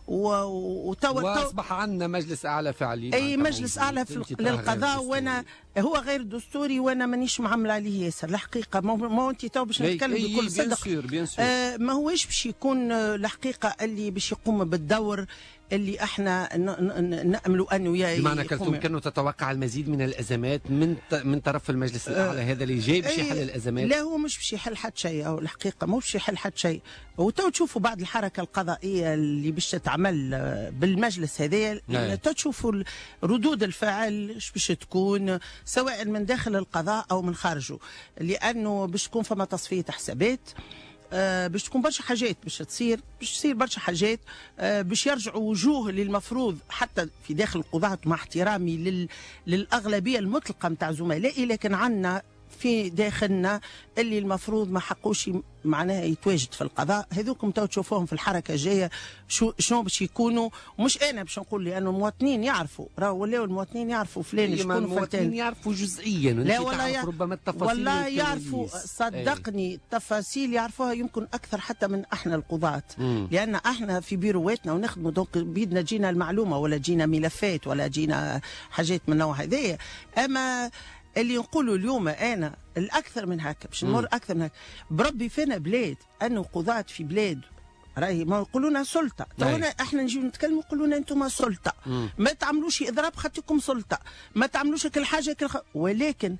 واصبح عندنا مجلس اعلى فعلي، اي مجلس اعلى للقضاء، وانا هو غير دستوري وانا مانيش معامله عليه ياسر الحقيقه. ما انت تو باش نتكلم بكل صدق ما هوش باش يكون الحقيقه اللي باش يقوم بالدور اللي احنا نأملوا انه بمعنى كلثوم كانوا تتوقع المزيد من الازمات من طرف المجلس الاعلى هذا اللي جاي باش يحل الازمات. لا هو مش باش يحل حد شيء، او الحقيقه مو باش يحل حد شيء. وتو تشوفوا بعض الحركه القضائيه اللي باش تتعمل بالمجلس هذا تشوفوا ردود الفعل باش تكون سواء من داخل القضاء او من خارجه، لانه باش تكون فما تصفيه حسابات، باش تكون برشا حاجات باش تصير برشا حاجات باش يرجعوا وجوه اللي المفروض حتى في داخل القضاة، مع احترامي للأغلبية المطلقة متاع زملائي، لكن عندنا في داخلنا اللي المفروض ما حقوش معناها يتواجد في القضاء. هذوكم تو تشوفوهم في الحركه الجايه شنو باش يكونوا. ومش انا باش نقول لانه المواطنين يعرفوا، راهو ولاو المواطنين يعرفوا فلان شكون فلان. المواطنين يعرفوا جزئيا، لا والله ربما التفاصيل والله يعرفوا، صدقني التفاصيل يعرفوها يمكن اكثر حتى من احنا القضاة، لان احنا في بيرواتنا ونخدموا دونك بيدنا جينا المعلومه ولا جينا ملفات ولا جينا حاجات من النوع هذايا. اما اللي نقولوا اليوم انا الاكثر من هكا باش نمر اكثر من هكا بربي فينا بلاد انه قضاة في بلاد راهي ما يقولونا سلطه. تونا احنا نجيو نتكلموا يقولونا انتم سلطه، ما تعملوش اضراب خاطركم سلطه، ما تعملوش كل حاجه ولكن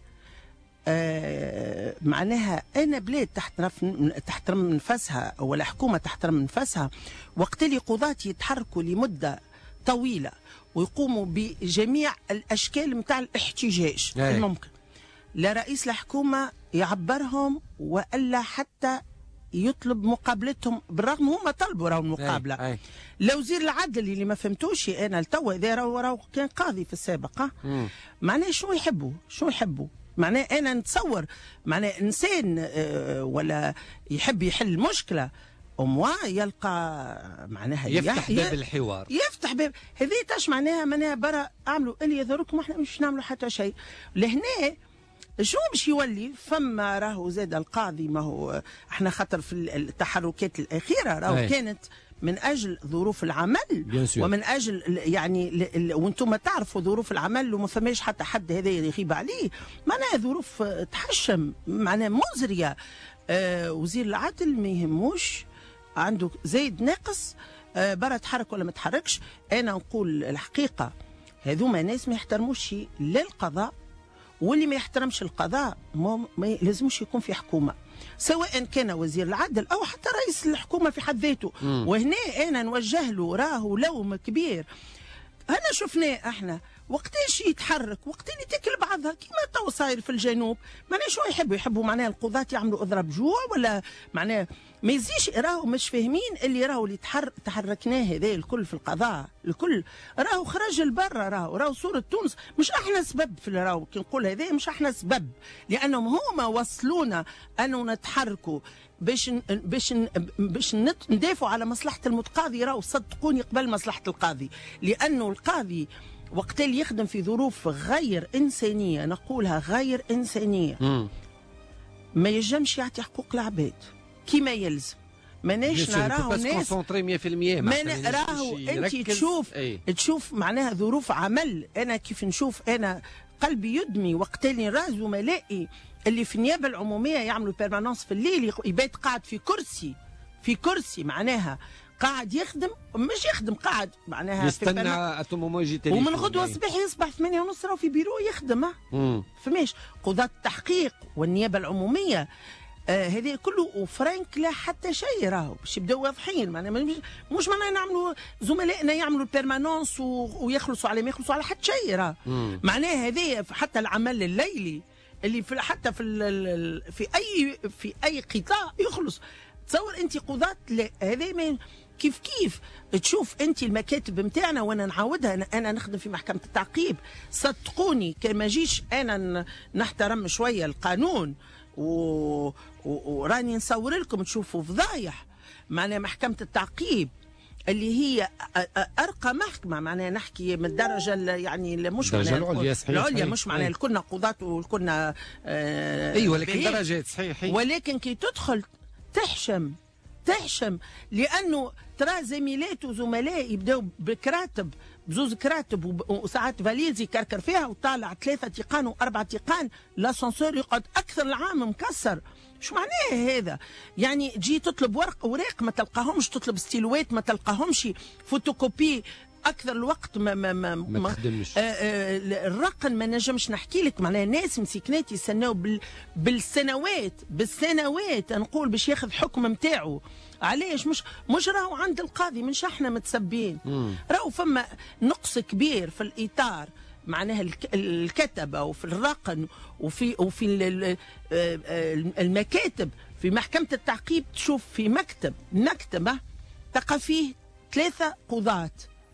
معناها انا بلاد تحترم نفسها ولا حكومه تحترم نفسها، وقت اللي قضاة يتحركوا لمده طويله ويقوموا بجميع الاشكال نتاع الاحتجاج الممكن، لا رئيس الحكومه يعبرهم والا حتى يطلب مقابلتهم، بالرغم هم طلبوا راهو المقابله. لو وزير العدل اللي ما فهمتوش انا لتوا اذا راهو كان قاضي في السابق، معناه شنو يحبوا معناه انا نتصور معناه انسان ولا يحب يحل مشكله يلقى معناها يفتح باب الحوار، يفتح باب هذه تاش معناها برا اعملوا اللي يضركم، احنا مش نعملوا حتى شيء. لهنا شو باش يولي فما راهو زاد القاضي، ما هو احنا خاطر في التحركات الاخيره راهو كانت من اجل ظروف العمل ومن اجل يعني وانتم تعرفوا ظروف العمل وما فماش حتى حد هذا يغيب عليه، معناها ظروف تحشم معناها مزريه. وزير العدل ما يهموش عنده زايد ناقص برا تحرك ولا ما تحركش. انا نقول الحقيقه هذوما ناس ما يحترموش لا القضاء، واللي ما يحترمش القضاء ما لازمش يكون في حكومه، سواء كان وزير العدل او حتى رئيس الحكومه في حد ذاته. وهنا انا نوجه له راهو لوم كبير. انا شفناه احنا وقتاش يتحرك، وقت اللي تاكل بعضها كيما تو صاير في الجنوب. معناها شو يحبوا معناها القضاة يعملوا اضراب جوع ولا معناها ما يزيش. راهو مش فاهمين اللي راهو اللي تحركناه هذا الكل في القضاء الكل راهو خرج لبرا. راهو صورة تونس مش احنا سبب في راهو كي نقول هذا مش احنا سبب، لانهم هما وصلونا انه نتحركوا باش ندافعوا على مصلحة المتقاضي. راهو صدقوني قبل مصلحة القاضي، لانه القاضي وقت اللي يخدم في ظروف غير إنسانية، نقولها غير إنسانية، ما يجمش يعطي حقوق العباد كيما يلزم. ماناش نراهو ناس راهو انت تشوف معناها ظروف عمل. انا كيف نشوف انا قلبي يدمي وقت اللي نرى زملائي اللي في النيابة العمومية يعملوا بيرمانونس في الليل، يبات قاعد في كرسي معناها قاعد يخدم، مش يخدم قاعد معناها يستنى اتومو يجي تليفون، ومن غدوه الصباح يصبح 8:30 راهو في بيرو يخدم. فماش قضاة التحقيق والنيابه العموميه هذه كله وفرانك لا حتى شيء. راهو باش يبداو واضحين معناها مش معناها نعملوا زملائنا يعملوا البيرمانونس ويخلصوا على ما يخلصوا على حتى شيء. راه معناها هذه حتى العمل الليلي اللي حتى في اي قطاع يخلص. تصور انت قضاة هذا كيف تشوف انت المكاتب نتاعنا، وانا نعاودها، انا نخدم في محكمه التعقيب، صدقوني كان ما جيش انا نحترم شويه القانون وراني نصور لكم تشوفوا فضايح. معناها محكمه التعقيب اللي هي ارقى محكمه، معناها نحكي من الدرجه يعني مش الدرجه العليا، العليا مش معناها كنا قضاة وكنا ايوه، ولكن درجات صحيح، ولكن كي تدخل تحشم لانه ترى زميلات وزملاء يبداو بكراتب، بزوز كراتب وساعات فاليز يكركر فيها وطالع 3 تيقان و4 تيقان، لاسانسور يقعد اكثر العام مكسر. شو معناه هذا؟ يعني تجي تطلب اوراق ما تلقاهمش، تطلب ستيلوات ما تلقاهمش، فوتوكوبي اكثر الوقت ما تخدمش. الرقم ما نجمش نحكي لك، معناها ناس مسكنات يستناو بالسنوات نقول باش ياخذ حكم نتاعو. علاش؟ مش راهو عند القاضي، مش احنا متسبين، راهو فما نقص كبير في الاطار، معناها الكتبه وفي الرقم وفي المكاتب. في محكمه التعقيب تشوف في مكتبه تلقى فيه 3 قضاة،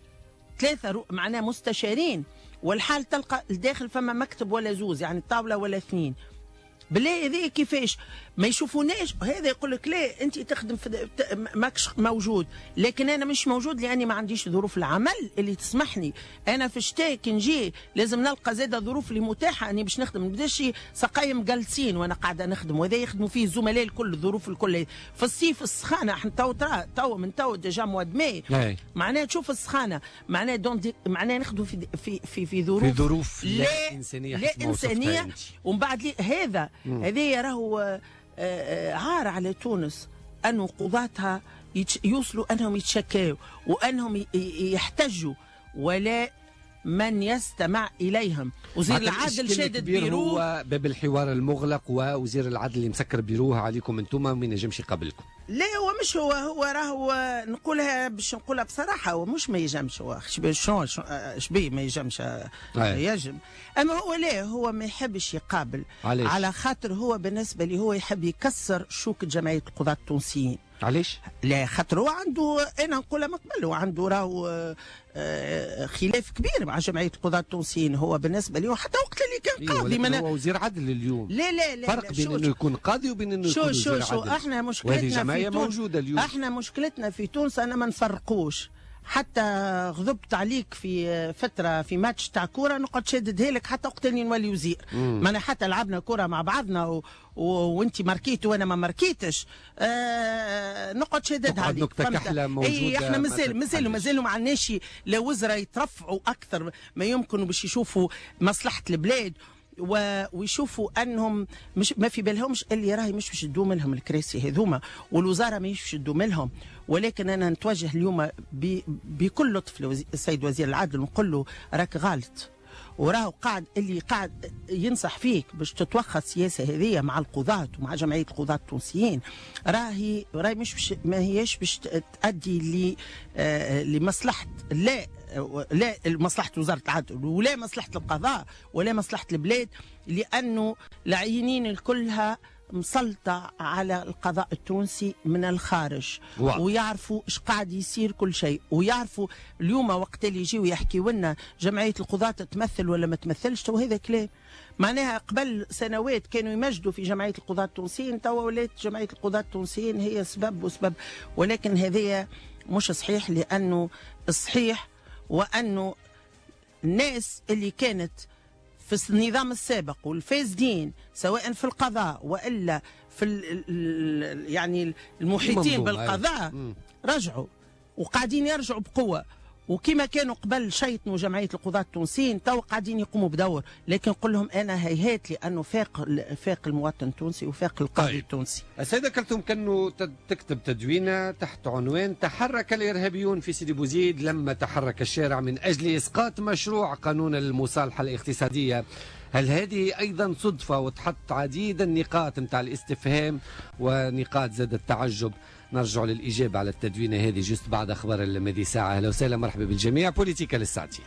3 معناها مستشارين، والحال تلقى الداخل فما مكتب ولا زوز، يعني طاوله ولا 2. بالله هذه كيفاش ما يشوفوناش؟ هذا يقول لك لا انت تخدم ماكش موجود، لكن انا مش موجود لاني ما عنديش ظروف العمل اللي تسمحني. انا في الشتاء كي نجي لازم نلقى زاده الظروف اللي متاحه اني باش نخدم، ما نبداش سقايم جالسين وانا قاعده نخدم، وهذا يخدموا فيه الزملاء الكل، الظروف الكل. في الصيف السخانه احنا تو من ديجا مواد ماي، معناها تشوف السخانه، معناها معناها نخدموا في ظروف لا انسانيه، ومن بعد هذا راهو عار على تونس أنه قضاتها يوصلوا أنهم يتشكاوا وأنهم يحتجوا ولا من يستمع إليهم. وزير العدل شادد بيروه، هو باب الحوار المغلق، ووزير العدل اللي مسكر بيروه عليكم انتم وما ينجمش يقابلكم. لا هو مش هو راهو نقولها باش نقولها بصراحه، هو مش ما يجمش، هو شبيه ما يجمش، يجم. اما هو لا، هو ما يحبش يقابل. على خاطر هو بالنسبه لي هو يحب يكسر شوكة جمعيه القضاة التونسيين. علاش؟ لا خاطر هو عنده، انا نقولها مقبل، هو عنده راهو خلاف كبير مع جمعيه القضاة التونسيين. هو بالنسبه لي حتى وقت اللي كان قاضي هو وزير عدل اليوم. لا فرق بين انه يكون قاضي وبين انه يكون وزير عدل. احنا مشكلتنا في موجوده اليوم. احنا مشكلتنا في تونس انا ما نفرقوش. حتى غضبت عليك في فتره في ماتش تاع كوره نقعد شاددها لك حتى وقت اللي نولي وزير. ما انا حتى لعبنا كوره مع بعضنا وانت ماركيت وانا ما ماركيتش، نقعد شاددها عليك. نقطه كحله موجوده. اي احنا مازالوا ما عندناش لا وزراء يترفعوا اكثر ما يمكن باش يشوفوا مصلحه البلاد ويشوفوا انهم مش ما في بالهمش اللي راهي مش باش تدوم لهم الكراسي هذوما، والوزاره مش باش تدوم لهم. ولكن انا نتوجه اليوم بكل لطف للسيد وزير العدل ونقول له راك غلط، وراه قاعد ينصح فيك باش تتوخى السياسه هذه مع القضاة ومع جمعيه القضاة التونسيين. راهي مش ما هيش باش تؤدي لمصلحه لا مصلحة وزارة العدل ولا مصلحة القضاء ولا مصلحة البلاد، لأنه العينين كلها مسلطة على القضاء التونسي من الخارج. ويعرفوا ايش قاعد يصير كل شيء، ويعرفوا اليوم وقت اللي يجيو يحكيوا لنا جمعية القضاة تمثل ولا ما تمثلش، تو هذا كلام. معناها قبل سنوات كانوا يمجدوا في جمعية القضاة التونسيين، توا ولات جمعية القضاة التونسيين هي سبب، ولكن هذه مش صحيح. لأنه الصحيح وأنه الناس اللي كانت في النظام السابق والفاسدين سواء في القضاء وإلا في يعني المحيطين بالقضاء رجعوا وقاعدين يرجعوا بقوة، وكما كانوا قبل شيطنوا جمعية القضاة التونسيين تو قاعدين يقوموا بدور. لكن نقول لهم أنا هيهات لأنه فاق المواطن التونسي وفاق القاضي التونسي. السيدة كلثوم كانوا تكتب تدوينة تحت عنوان تحرك الإرهابيون في سيدي بوزيد لما تحرك الشارع من أجل إسقاط مشروع قانون المصالحة الاقتصادية. هل هذه أيضا صدفة وتحط عديد النقاط متاع الاستفهام ونقاط زاد التعجب؟ نرجع للإجابة على التدوينة هذه جست بعد أخبار الماضي ساعة. أهلا وسهلا، مرحبا بالجميع. بوليتيكا للساعتين.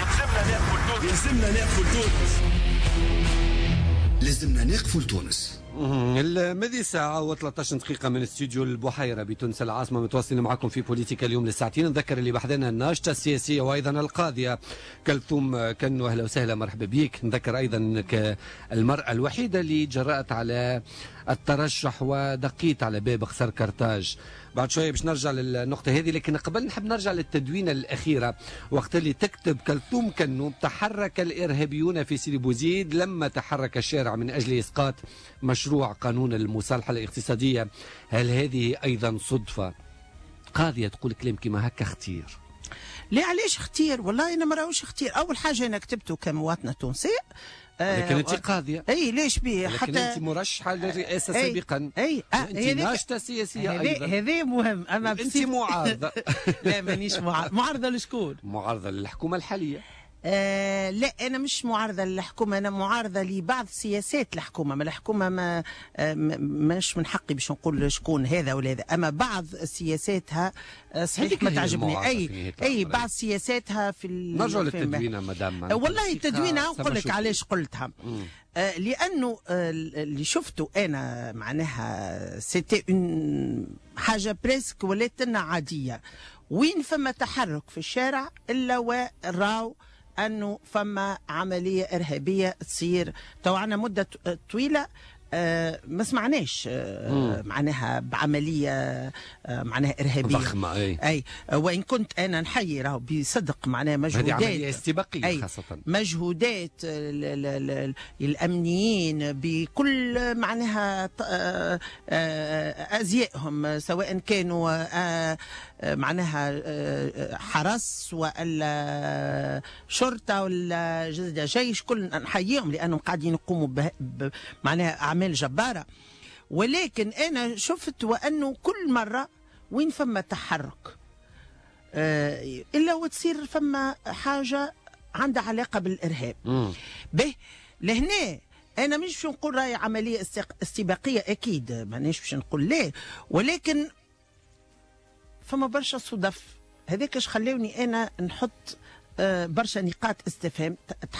لازمنا نقفل تونس. المدي ساعة و13 دقيقة من استوديو البحيرة بتونس العاصمة، متواصلين معكم في بوليتيكا اليوم للساعتين. نذكر اللي بحثنا الناشطة السياسية وأيضا القاضية كلثوم كنو، أهلا وسهلا مرحبا بك. نذكر أيضا أنك المرأة الوحيدة اللي جرأت على الترشح ودقيت على باب خسر كرتاج. بعد شوية باش نرجع للنقطة هذه، لكن قبل نحب نرجع للتدوينة الأخيرة وقت اللي تكتب كلثوم كنو: تحرك الإرهابيون في سيدي بوزيد لما تحرك الشارع من أجل إسقاط مشروع قانون المصالحة الاقتصادية. هل هذه أيضا صدفة؟ قاضية تقول كلام كما هكا خطير. لا علاش خطير؟ والله أنا ما راهوش خطير. أول حاجة أنا كتبته كمواطنة تونسية، لكن انت قاضيه. اي ليش بيه؟ حتى انت مرشحه للرئاسه سابقا. انت ناشطه سياسيه ايضا. هذا مهم. اما انت معارضه. لا مانيش معارضه لشكون؟ معارضه للحكومه الحاليه. لا أنا مش معارضة للحكومة، أنا معارضة لبعض سياسات الحكومة. ما الحكومة مش من حقي باش نقول شكون هذا ولا هذا، أما بعض سياساتها صحيح ما تعجبني. أي بعض سياساتها في نرجع للتدوينة مدام. والله التدوينة نقول لك علاش قلتها. لأنه اللي شفته أنا معناها سيتي حاجة بريسك ولات لنا عادية. وين فما تحرك في الشارع إلا وراو أنه فما عملية إرهابية تصير. طبعا مدة طويلة ما سمعناش معناها بعملية معناها إرهابية ضخمة. أي وإن كنت أنا نحيي راهو بصدق معناها مجهودات، هذه عملية استباقية خاصة، مجهودات الأمنيين بكل معناها أزيائهم، سواء كانوا معناها حرس ولا شرطة ولا جيش، كل نحييهم لأنهم قاعدين يقوموا معناها أعمال جبارة. ولكن أنا شفت وأنه كل مرة وين فما تحرك إلا وتصير فما حاجة عندها علاقة بالإرهاب. به لهنا أنا مش باش نقول راهي عملية استباقية، أكيد مانيش باش نقول لا، ولكن فما برشا صدف هذاك اش خلوني أنا نحط برشا نقاط استفهام.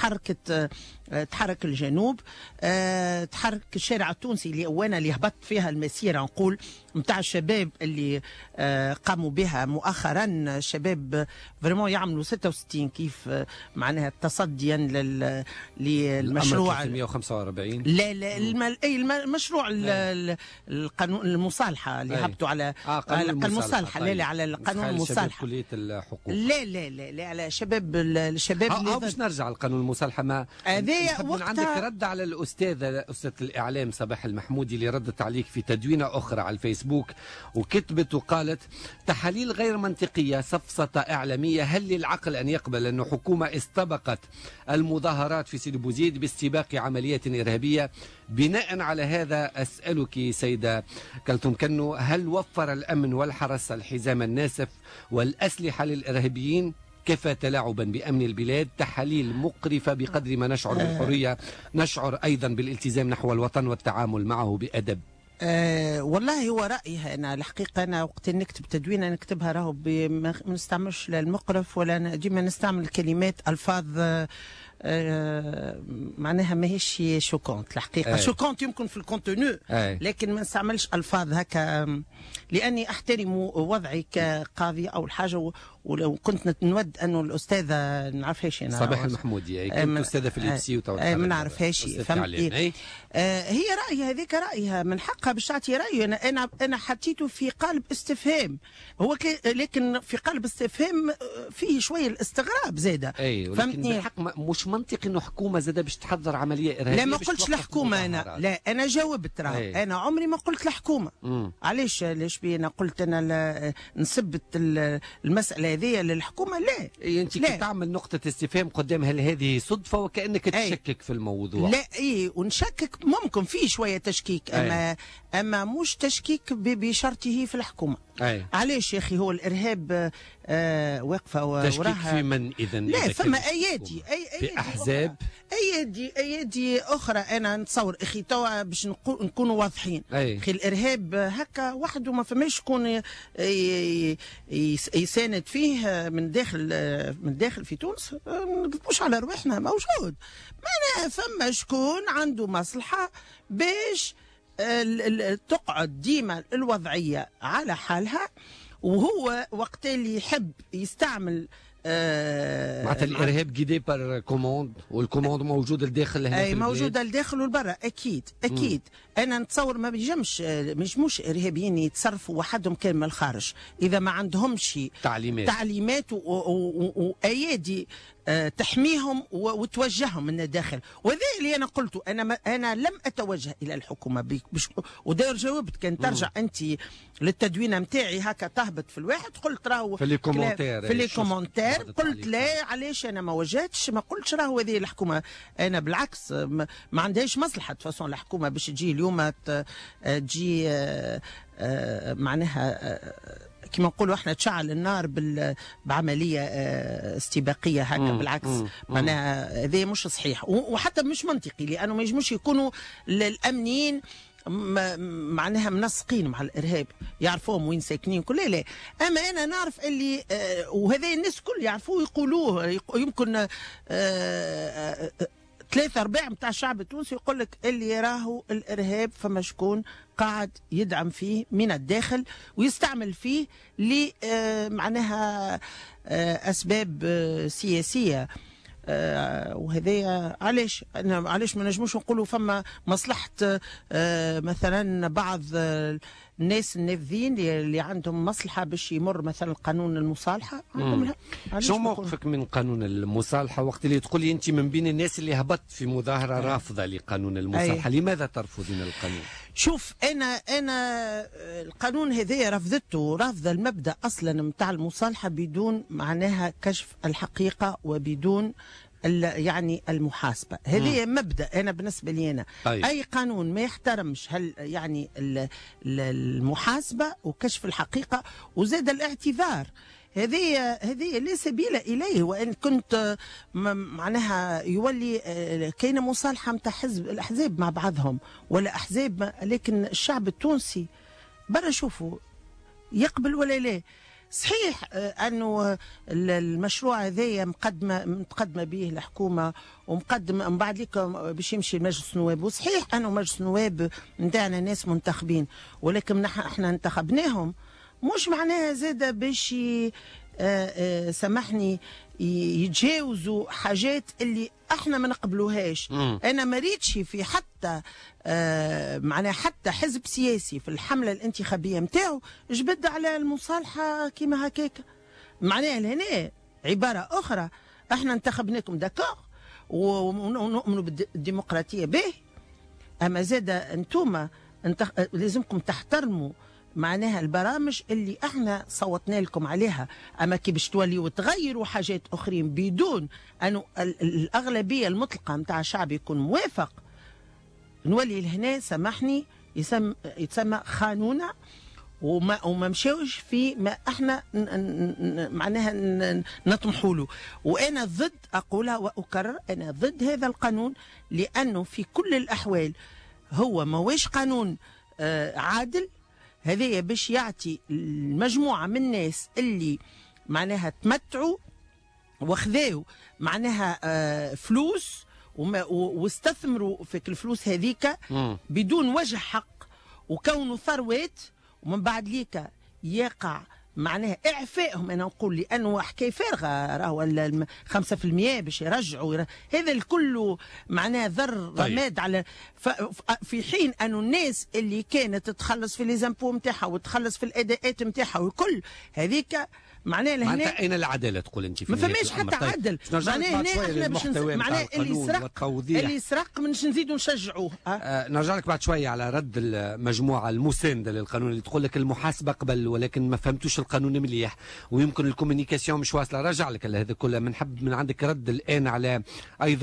تحرك الجنوب، تحرك الشارع التونسي اللي وانا اللي هبطت فيها المسيره نقول نتاع الشباب اللي قاموا بها مؤخرا. الشباب فريمون يعملوا 66 كيف معناها تصديا للمشروع 145. لا المشروع القانون المصالحه اللي هبطوا على المصالحه. لا على القانون المصالحه كليه الحقوق. لا على الشباب اللي باش نرجع للقانون المصالحه. ما من عندك رد على أستاذة الإعلام صباح المحمودي اللي ردت عليك في تدوينة أخرى على الفيسبوك وكتبت وقالت: تحاليل غير منطقية، سفسطة إعلامية. هل للعقل أن يقبل أن حكومة استبقت المظاهرات في سيدي بوزيد باستباق عملية إرهابية؟ بناء على هذا أسألك سيدة كلثوم كنو: هل وفر الأمن والحرس الحزام الناسف والأسلحة للإرهابيين؟ كيف تلاعبا بأمن البلاد؟ تحاليل مقرفة. بقدر ما نشعر بالحرية نشعر أيضا بالالتزام نحو الوطن والتعامل معه بأدب. والله هو رأيي أنا الحقيقة. أنا وقت نكتب تدوينة نكتبها راهو ما نستعملش لا المقرف ولا ديما نستعمل كلمات ألفاظ معناها ماهيش شوكونت الحقيقة. شوكونت يمكن في الكونتونو، لكن ما نستعملش ألفاظ هكا لأني أحترم وضعي كقاضية أول حاجة. ولو كنت نود أنه الأستاذة نعرفهاش أنا صباح المحمودي كنت أستاذة في الإبسي وتوقع ما نعرفهاش. هي رأيها هذيك رأيها من حقها باش تعطي رأيه. أنا حطيته في قالب استفهام هو لكن في قالب استفهام فيه شوية الاستغراب زادة. فهمتني؟ الحق مش منطقي إنه حكومة زادة باش تحضر عملية إرهابية. لا ما قلتش الحكومة أنا، لا أنا جاوبت أنا عمري ما قلت الحكومة. علاش بي أنا قلت أنا نثبت المسألة هذه للحكومة؟ لا أنت تعمل نقطة استفهام قدام هل هذه صدفة وكأنك تشكك في الموضوع. لا ونشكك ممكن فيه شوية تشكيك، أما مش تشكيك بشرطه في الحكومة. علاش يا أخي هو الإرهاب واقفة وراها تشكيك في من إذن؟ لا فما أيادي في أحزاب أيادي أخرى. أنا نتصور أخي توا باش نكونوا واضحين. أخي الإرهاب هكا وحده ما فماش شكون يساند فيه من داخل في تونس. ما نكذبوش على رواحنا موجود. معناها فما شكون عنده مصلحة باش تقعد ديما الوضعية على حالها، وهو وقت اللي يحب يستعمل معناتها الارهاب جيدي بار كوموند، والكوموند موجود الداخل هنا اي موجوده الداخل والبرا. اكيد انا نتصور ما بيجمش ارهابيين يتصرفوا وحدهم كان من الخارج اذا ما عندهمش تعليمات وايادي تحميهم وتوجههم من الداخل. وهذا اللي انا قلته، انا لم اتوجه الى الحكومه وداير جاوبت. كان ترجع انت للتدوينه نتاعي هكا تهبط في الواحد، قلت راهو في لي كومونتير قلت لا علاش انا ما وجهتش، ما قلتش راهو هذه الحكومه. انا بالعكس ما عندهاش مصلحه فاصون الحكومه باش تجي اليوم تجي معناها كما نقولوا احنا تشعل النار بعمليه استباقيه هكا. بالعكس معناها هذا مش صحيح وحتى مش منطقي، لانه ما يجموش يكونوا الامنيين معناها منسقين مع الارهاب، يعرفوهم وين ساكنين كل. لا اما انا نعرف اللي وهذا الناس كل يعرفوه يقولوه. يمكن 3/4 نتاع الشعب التونسي يقول لك اللي راهو الارهاب فما شكون قاعد يدعم فيه من الداخل ويستعمل فيه ل معناها اسباب سياسيه. وهذا علاش ما نجموش نقولوا فما مصلحه مثلا بعض الناس النافذين اللي عندهم مصلحه باش يمر مثلا قانون المصالحه. شو موقفك من قانون المصالحه وقت اللي تقول لي انت من بين الناس اللي هبطت في مظاهره رافضه لقانون المصالحه؟ لماذا ترفضين القانون؟ شوف انا القانون هذا رفضته، رافضه المبدا اصلا نتاع المصالحه بدون معناها كشف الحقيقه وبدون يعني المحاسبه. هذه مبدا انا بالنسبه لي انا اي قانون ما يحترمش يعني المحاسبه وكشف الحقيقه وزاد الاعتذار. هذه لا سبيل اليه. وان كنت معناها يولي كاينه مصالحه نتاع الاحزاب مع بعضهم ولا احزاب، لكن الشعب التونسي برا شوفوا يقبل ولا لا. صحيح انه المشروع هذايا مقدمه به الحكومه ومقدم من بعد ليك باش يمشي لمجلس النواب، وصحيح انه مجلس النواب نتاعنا ناس منتخبين، ولكن احنا انتخبناهم مش معناها زاده باش سامحني يتجاوزوا حاجات اللي احنا ما نقبلوهاش. انا ما ريتش في حتى معناها حتى حزب سياسي في الحمله الانتخابيه نتاعو جبد على المصالحه كيما هكاك. معناها لهنا عباره اخرى، احنا انتخبناكم داكور ونؤمنوا بالديمقراطيه به، اما زاد انتم لازمكم تحترموا معناها البرامج اللي احنا صوتنا لكم عليها. اما كي باش توليوا تغيروا حاجات اخرين بدون انه الاغلبيه المطلقه نتاع الشعب يكون موافق، نولي لهنا سامحني يتسمى خانونه وما مشاوش في ما احنا معناها نطمحوا له. وانا ضد، اقولها واكرر، انا ضد هذا القانون، لانه في كل الاحوال هو ماهوش قانون عادل. هذايا باش يعطي المجموعه من الناس اللي معناها تمتعوا وخذاو معناها فلوس واستثمروا في الفلوس هذيك بدون وجه حق وكونوا ثروات، ومن بعد ليك يقع معناها اعفائهم. انا نقول لانه حكايه فارغه، راهو 5% باش يرجعوا هذا الكل معناها ذر رماد على في حين انه الناس اللي كانت تخلص في ليزامبو نتاعها وتخلص في الاداءات نتاعها والكل هذيك معناها لهنا اين العداله تقول انت؟ ما فماش حتى عدل. معناها هنا احنا باش معناها اللي يسرق منش نزيدوا نشجعوه. نرجع لك بعد شويه على رد المجموعه المسانده للقانون اللي تقول لك المحاسبه قبل ولكن ما فهمتوش القانون مليح ويمكن الكوميونيكاسيون مش واصله. رجع لك على هذا كله. بنحب من عندك رد الان على ايضا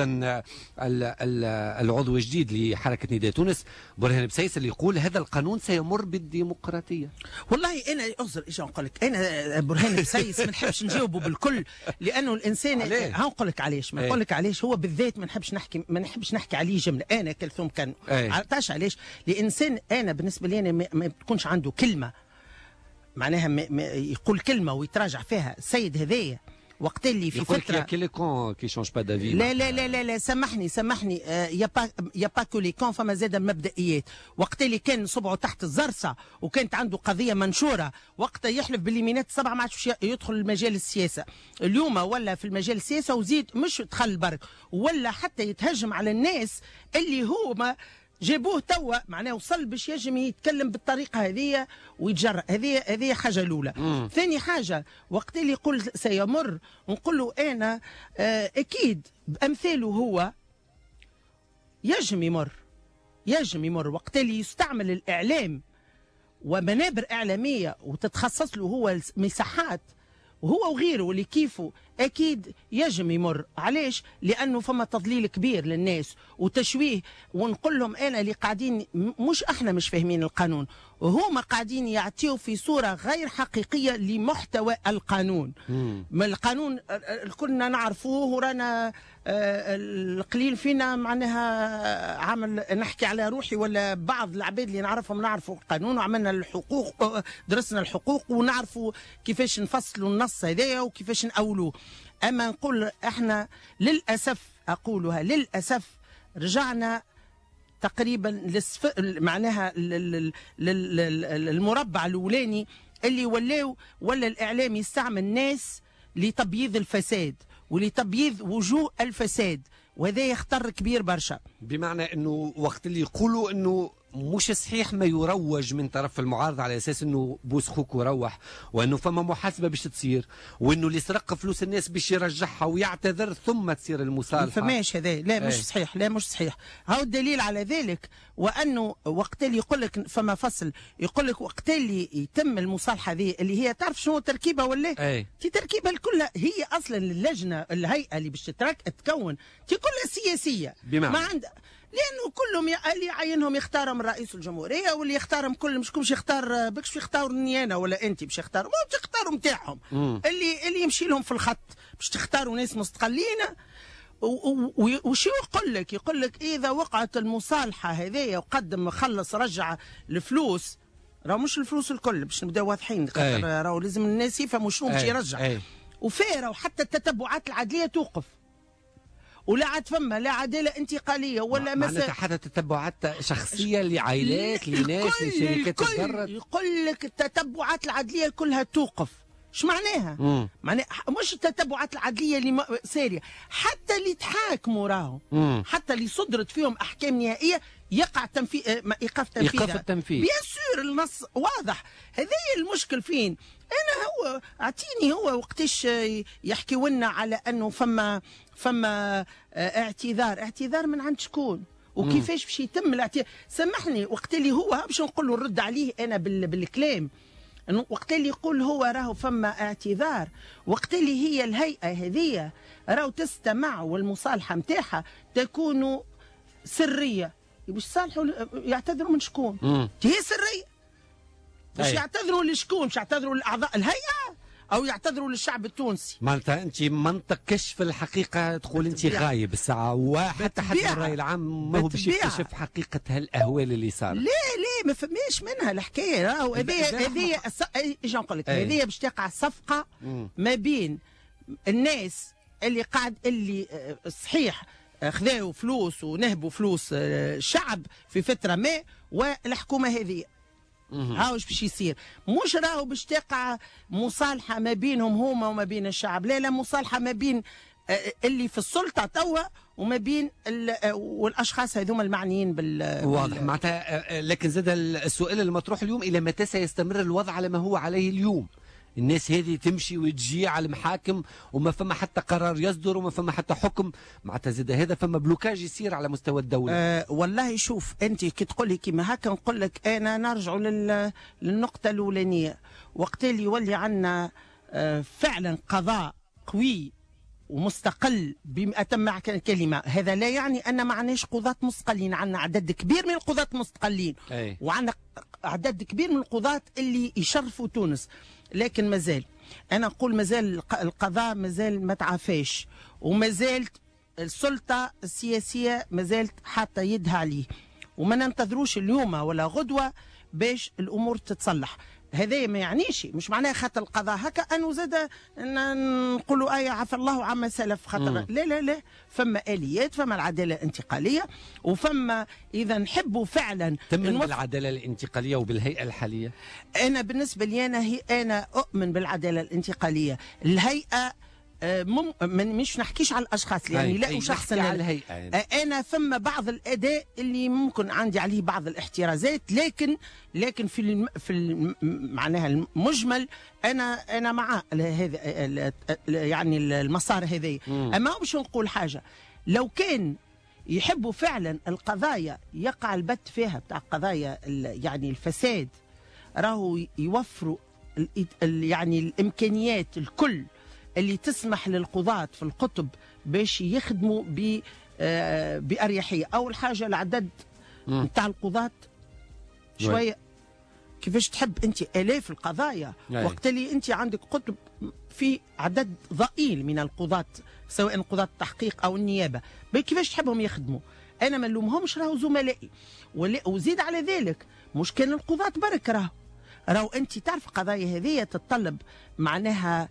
العضو الجديد لحركه نداء تونس برهان بسيس اللي يقول هذا القانون سيمر بالديمقراطيه. والله انا اعذر ايش نقول لك، انا برهان سيس ما نحبش نجاوبه بالكل، لانه الانسان هنقول لك علاش، ما نقول لك علاش هو بالذات ما نحبش نحكي عليه جمله. انا كلثوم كان عرفتش علاش؟ الانسان انا بالنسبه لي أنا ما تكونش عنده كلمه معناها يقول كلمه ويتراجع فيها. السيد هذايا وقت اللي في فتره يقول لك كي شونج با دافي. لا لا لا لا لا سامحني يا با كو لي كون، فما زاد مبدئيات. وقت اللي كان صبعه تحت الزرصه وكانت عنده قضيه منشوره، وقتها يحلف باليمينات السبعه ما عادش يدخل المجال السياسه. اليوم ولا في المجال السياسه وزيد مش دخل برك، ولا حتى يتهجم على الناس اللي هو ما جابوه توا معناه وصل باش يجم يتكلم بالطريقه هذه ويتجرأ. هذه حاجه الاولى. ثاني حاجه وقت اللي يقول سيمر، نقول له انا اكيد بامثاله هو يجم يمر وقت اللي يستعمل الاعلام ومنابر اعلاميه وتتخصص له هو مساحات، وهو وغيره واللي كيفه اكيد يجم يمر. علاش؟ لانه فما تضليل كبير للناس وتشويه. ونقول لهم انا اللي قاعدين مش احنا مش فاهمين القانون، وهما قاعدين يعطيوا في صوره غير حقيقيه لمحتوى القانون. ما القانون كنا نعرفوه ورانا القليل فينا معناها عمل نحكي على روحي ولا بعض العباد اللي نعرفهم نعرفوا القانون وعملنا الحقوق، درسنا الحقوق ونعرفوا كيفاش نفصلوا النص هذايا وكيفاش نأولوه. اما نقول احنا للاسف، اقولها للاسف، رجعنا تقريبا معناها المربع الاولاني اللي ولا الاعلام يستعمل الناس لتبييض الفساد ولتبييض وجوه الفساد، وهذا خطر كبير برشا. بمعنى انه وقت اللي يقولوا انه مش صحيح ما يروج من طرف المعارضة على اساس انه بوس خوك وروح، وانه فما محاسبه باش تصير، وانه اللي سرق فلوس الناس باش يرجعها ويعتذر ثم تصير المصالحه. فماش هذا لا مش صحيح، لا مش صحيح. هاو الدليل على ذلك، وانه وقت اللي يقول لك فما فصل يقول لك وقت اللي يتم المصالحه هذه اللي هي تعرف شنو تركيبه ولا؟ تي تركيبه كلها هي اصلا اللجنه الهيئه اللي باش تتكون تي كلها سياسيه. ما عندها، لانه كلهم اللي يعينهم يختارهم رئيس الجمهوريه، واللي يختارهم كل مش باش يختار بكش يختاروني انا ولا انت باش يختاروا، ما باش يختاروا نتاعهم اللي يمشي لهم في الخط باش تختاروا ناس مستقلين. وشو يقول لك اذا وقعت المصالحه هذيا وقدم خلص رجع الفلوس، راهو مش الفلوس الكل باش نبداو واضحين، راهو لازم الناس يفهموا شنو باش يرجع. وفيرا وحتى التتبعات العدليه توقف، ولا عاد فما لا عداله انتقاليه ولا معناتها حتى تتبعات شخصيه لعائلات لناس لشركات تتجرد. يقول لك التتبعات العدليه كلها توقف. ايش معناها؟ معناها مش التتبعات العدليه اللي ساريه، حتى اللي تحاكموا راهو، حتى اللي صدرت فيهم احكام نهائيه يقع تنفيذ ايقاف التنفيذ. بيان سور النص واضح. هذا المشكل فين؟ انا هو اعطيني هو وقتاش يحكيوا لنا على انه فما اعتذار من عند شكون وكيفاش باش يتم الاعتذار. سامحني وقت اللي هو باش نقول له نرد عليه انا بالكلام، وقت اللي يقول هو راهو فما اعتذار، وقت اللي هي الهيئه هذه راهو تستمع والمصالحه نتاعها تكون سريه. باش يصالحوا يعتذروا من شكون؟ هي سريه. باش يعتذروا لشكون؟ باش يعتذروا لاعضاء الهيئه او يعتذروا للشعب التونسي؟ معناتها انت منطق كشف الحقيقه تقول انت غايب الساعه، وحتى الراي العام ما هو باش يكتشف حقيقه هالاهوال اللي صار. لا ما فماش منها الحكايه. راهو هذه ايش نقول لك، هذه باش تقع صفقه ما بين الناس اللي صحيح خذاوا فلوس ونهبوا فلوس الشعب في فتره ما، والحكومه هذه. هاوش باش يصير؟ مش راهو باش تقع مصالحه ما بينهم هما وما بين الشعب، لا مصالحه ما بين اللي في السلطه توا وما بين والاشخاص هذوما المعنيين واضح. معناتها لكن زاد السؤال المطروح اليوم، الى متى سيستمر الوضع على ما هو عليه اليوم؟ الناس هذه تمشي وتجي على المحاكم وما فما حتى قرار يصدر وما فما حتى حكم، معناتها زاد هذا فما بلوكاج يصير على مستوى الدولة. والله شوف انت كي تقول لي كيما هكا نقول لك انا نرجعوا للنقطة الأولانية، وقت اللي يولي عندنا فعلا قضاء قوي ومستقل بأتم كلمة، هذا لا يعني أن ما عندناش قضاة مستقلين. عندنا عدد كبير من القضاة مستقلين، وعندنا عدد كبير من القضاة اللي يشرفوا تونس، لكن مازال أنا نقول مازال القضاء مازال ما تعافاش، ومازالت السلطة السياسية مازالت حاطة يدها عليه، وما ننتظروش اليوم ولا غدوة باش الأمور تتصلح. هذا ما يعنيش مش معناها خاطر القضاء هكا انه زاد نقولوا عفى الله عما سلف خاطر لا لا لا، فما اليات، فما العداله الانتقاليه، وفما اذا نحبوا فعلا تمن بالعداله الانتقاليه وبالهيئه الحاليه. انا بالنسبه لي انا اؤمن بالعداله الانتقاليه. الهيئه مش نحكيش على الاشخاص يعني لا شخصا على الهيئه يعني. انا فما بعض الاداء اللي ممكن عندي عليه بعض الاحترازات، لكن في معناها المجمل انا مع هذا يعني المسار هذا. اما باش نقول حاجه، لو كان يحبوا فعلا القضايا يقع البت فيها بتاع قضايا يعني الفساد، راهو يوفروا يعني الامكانيات الكل اللي تسمح للقضاة في القطب باش يخدموا بأريحية. أول حاجة العدد نتاع القضاة شوية، كيفاش تحب أنت آلاف القضايا وقت اللي أنت عندك قطب في عدد ضئيل من القضاة سواء قضاة التحقيق أو النيابة، كيفاش تحبهم يخدموا؟ أنا ما نلومهمش، راهو زملائي. وزيد على ذلك مش كان القضاة برك، راهو أنت تعرف قضايا هذه تتطلب معناها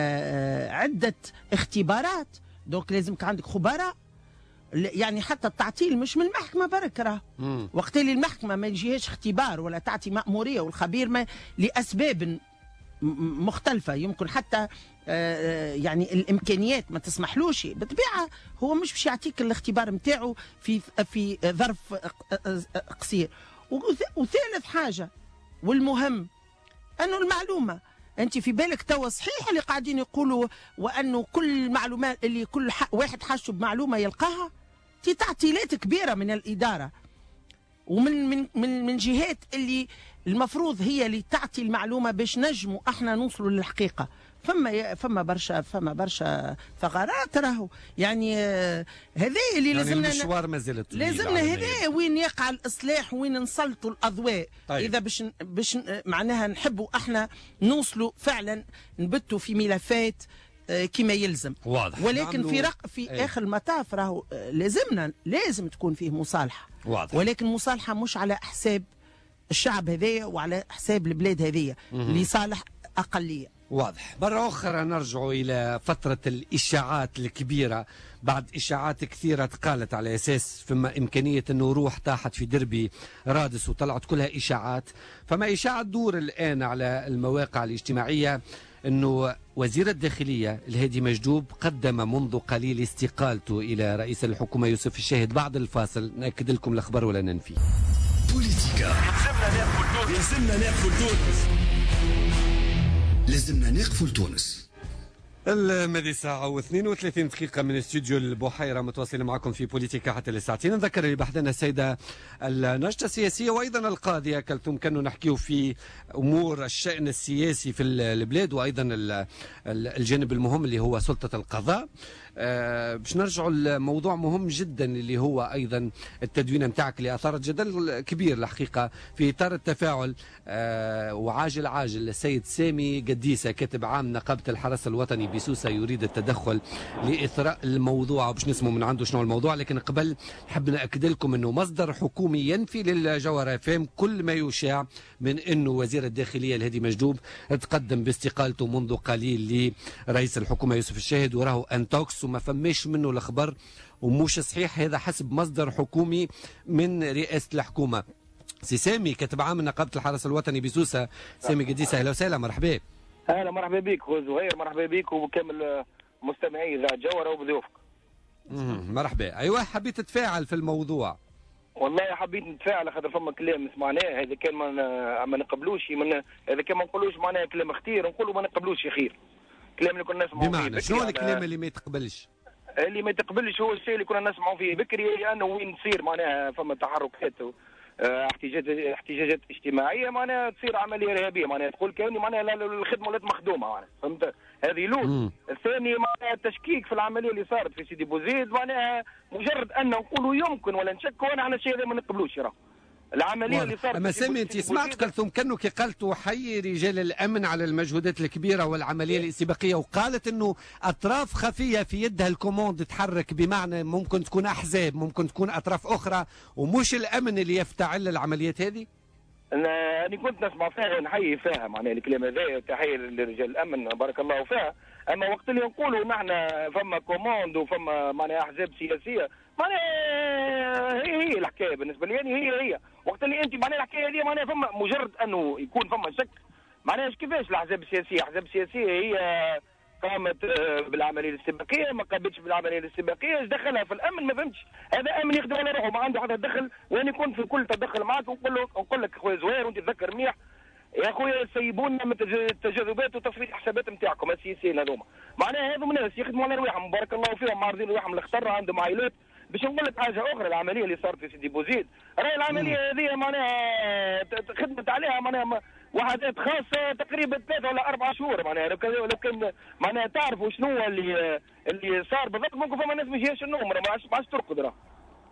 عدة اختبارات، دونك لازمك عندك خبراء. يعني حتى التعطيل مش من المحكمة برك، راه وقت اللي المحكمة ما يجيهاش اختبار ولا تعطي مأمورية والخبير ما لأسباب مختلفة، يمكن حتى يعني الإمكانيات ما تسمحلوش، بالطبيعة هو مش باش يعطيك الاختبار نتاعو في ظرف قصير. وثالث حاجة والمهم أنه المعلومة، أنت في بالك توا صحيح اللي قاعدين يقولوا وأنه كل المعلومات اللي كل واحد حاشه بمعلومة يلقاها، في تعطيلات كبيرة من الإدارة ومن من من من جهات اللي المفروض هي اللي تعطي المعلومة باش نجموا احنا نوصلوا للحقيقة. فما برشا ثغرات راهو يعني هذا اللي يعني لازمنا المشوار ما زالت لازمنا هذا وين يقع الإصلاح وين نسلطوا الأضواء. طيب. إذا باش معناها نحبوا احنا نوصلوا فعلا نبتوا في ملفات كما يلزم. واضح. ولكن في آخر المطاف راهو لازم تكون فيه مصالحة. واضح. ولكن مصالحة مش على حساب الشعب هذايا وعلى حساب البلاد هذيا لصالح أقلية. واضح. مرة أخرى نرجع إلى فترة الإشاعات الكبيرة، بعد إشاعات كثيرة قالت على أساس فما إمكانية أنه روح طاحت في دربي رادس وطلعت كلها إشاعات. فما إشاعة تدور الآن على المواقع الاجتماعية أنه وزير الداخلية الهادي مجدوب قدم منذ قليل استقالته إلى رئيس الحكومة يوسف الشاهد. بعد الفاصل نأكد لكم الأخبار ولا ننفي. بوليتيكا. لازمنا نقفل تونس. المدي ساعة و32 دقيقة من استوديو البحيرة، متواصلين معكم في بوليتيكا حتى للساعتين. نذكر اللي بحثنا السيدة الناشطة السياسية وأيضا القاضية كلثوم، كانوا نحكيو في أمور الشأن السياسي في البلاد وأيضا الجانب المهم اللي هو سلطة القضاء. باش نرجعوا لموضوع مهم جدا اللي هو ايضا التدوينه نتاعك اللي اثارت جدل كبير الحقيقه في اطار التفاعل وعاجل عاجل. السيد سامي قديسه كاتب عام نقابه الحرس الوطني بسوسه يريد التدخل لاثراء الموضوع، باش نسمعوا من عنده شنو الموضوع. لكن قبل نحب ناكد لكم انه مصدر حكومي ينفي للجوهره فهم كل ما يشاع من انه وزير الداخليه الهادي مجدوب تقدم باستقالته منذ قليل لرئيس الحكومه يوسف الشاهد وراه انتوكس وما فماش منه الخبر ومش صحيح. هذا حسب مصدر حكومي من رئاسة الحكومة. سي سامي كاتب عام نقابة الحرس الوطني بسوسة، سامي قديسة أهلا وسهلا. مرحبا. أهلا مرحبا بك خويا زهير، مرحبا بك وبكامل مستمعي إذاعة جوهرة وبضيوفك. مرحبا. أيوة حبيت تتفاعل في الموضوع. والله حبيت نتفاعل خاطر فما كلام سمعناه، هذا كان ما نقبلوش هذا كان ما نقولوش معناه كلام خطير، نقولوا ما نقبلوش يا خير. الكلام اللي كنا نسمعوا فيه بمعنى شنو الكلام اللي ما يتقبلش؟ اللي ما يتقبلش هو الشيء اللي كنا نسمعوا فيه بكري، انه وين تصير معناها فما تحركات احتجاجات اجتماعيه معناها تصير عمليه ارهابيه، معناها تقول كاني معناها الخدمه ولات مخدومه معناها، فهمت؟ هذه لول. الثاني معناها التشكيك في العمليه اللي صارت في سيدي بوزيد، معناها مجرد ان نقولوا يمكن ولا نشكوا، انا على الشيء هذا ما نقبلوش راه. العمليه اللي صارت. اما سامي انت سمعت كلثوم كانوا كي قالت تحيي رجال الامن على المجهودات الكبيره والعمليه الاستباقيه، وقالت انه اطراف خفيه في يدها الكوموند تحرك، بمعنى ممكن تكون احزاب، ممكن تكون اطراف اخرى ومش الامن اللي يفتعل العمليات هذه؟ أنا كنت نسمع فيها نحيي فيها معناها الكلام هذا، تحية لرجال الأمن بارك الله فيها. أما وقت اللي نقولوا نحن فما كوموند وفما معناها أحزاب سياسية، معناها هي الحكاية بالنسبة لي، يعني هي وقت اللي أنت معناها الحكاية هذه معناها فما مجرد أنه يكون فما شك معناها كيفاش الأحزاب السياسية، الأحزاب السياسية هي قامت بالعمليه الاستباقيه، ما قامتش بالعمليه الاستباقيه، ايش دخلها في الامن؟ ما فهمتش. هذا امن يخدم على روحه، ما عنده حتى دخل. وانا كنت في كل تدخل معك ونقول لك خويا زوير وانت تذكر منيح يا خويا، سيبونا من التجاذبات وتصفيه الحسابات نتاعكم السياسيين هذوما. معناها هذو ناس يخدموا على رواحهم بارك الله فيهم، معرضين رواحهم للخطر، عندهم عائلات. باش نقول لك حاجه اخرى، العمليه اللي صارت في سيدي بوزيد، راهي العمليه هذه معناها خدمت عليها معناها وحدات خاصه تقريبا 3 ولا 4 شهور. معناها لو كان معناها تعرفوا شنو اللي صار بالضبط، ممكن فما ناس ما يجيش النوم، ما عادش ترقد راه.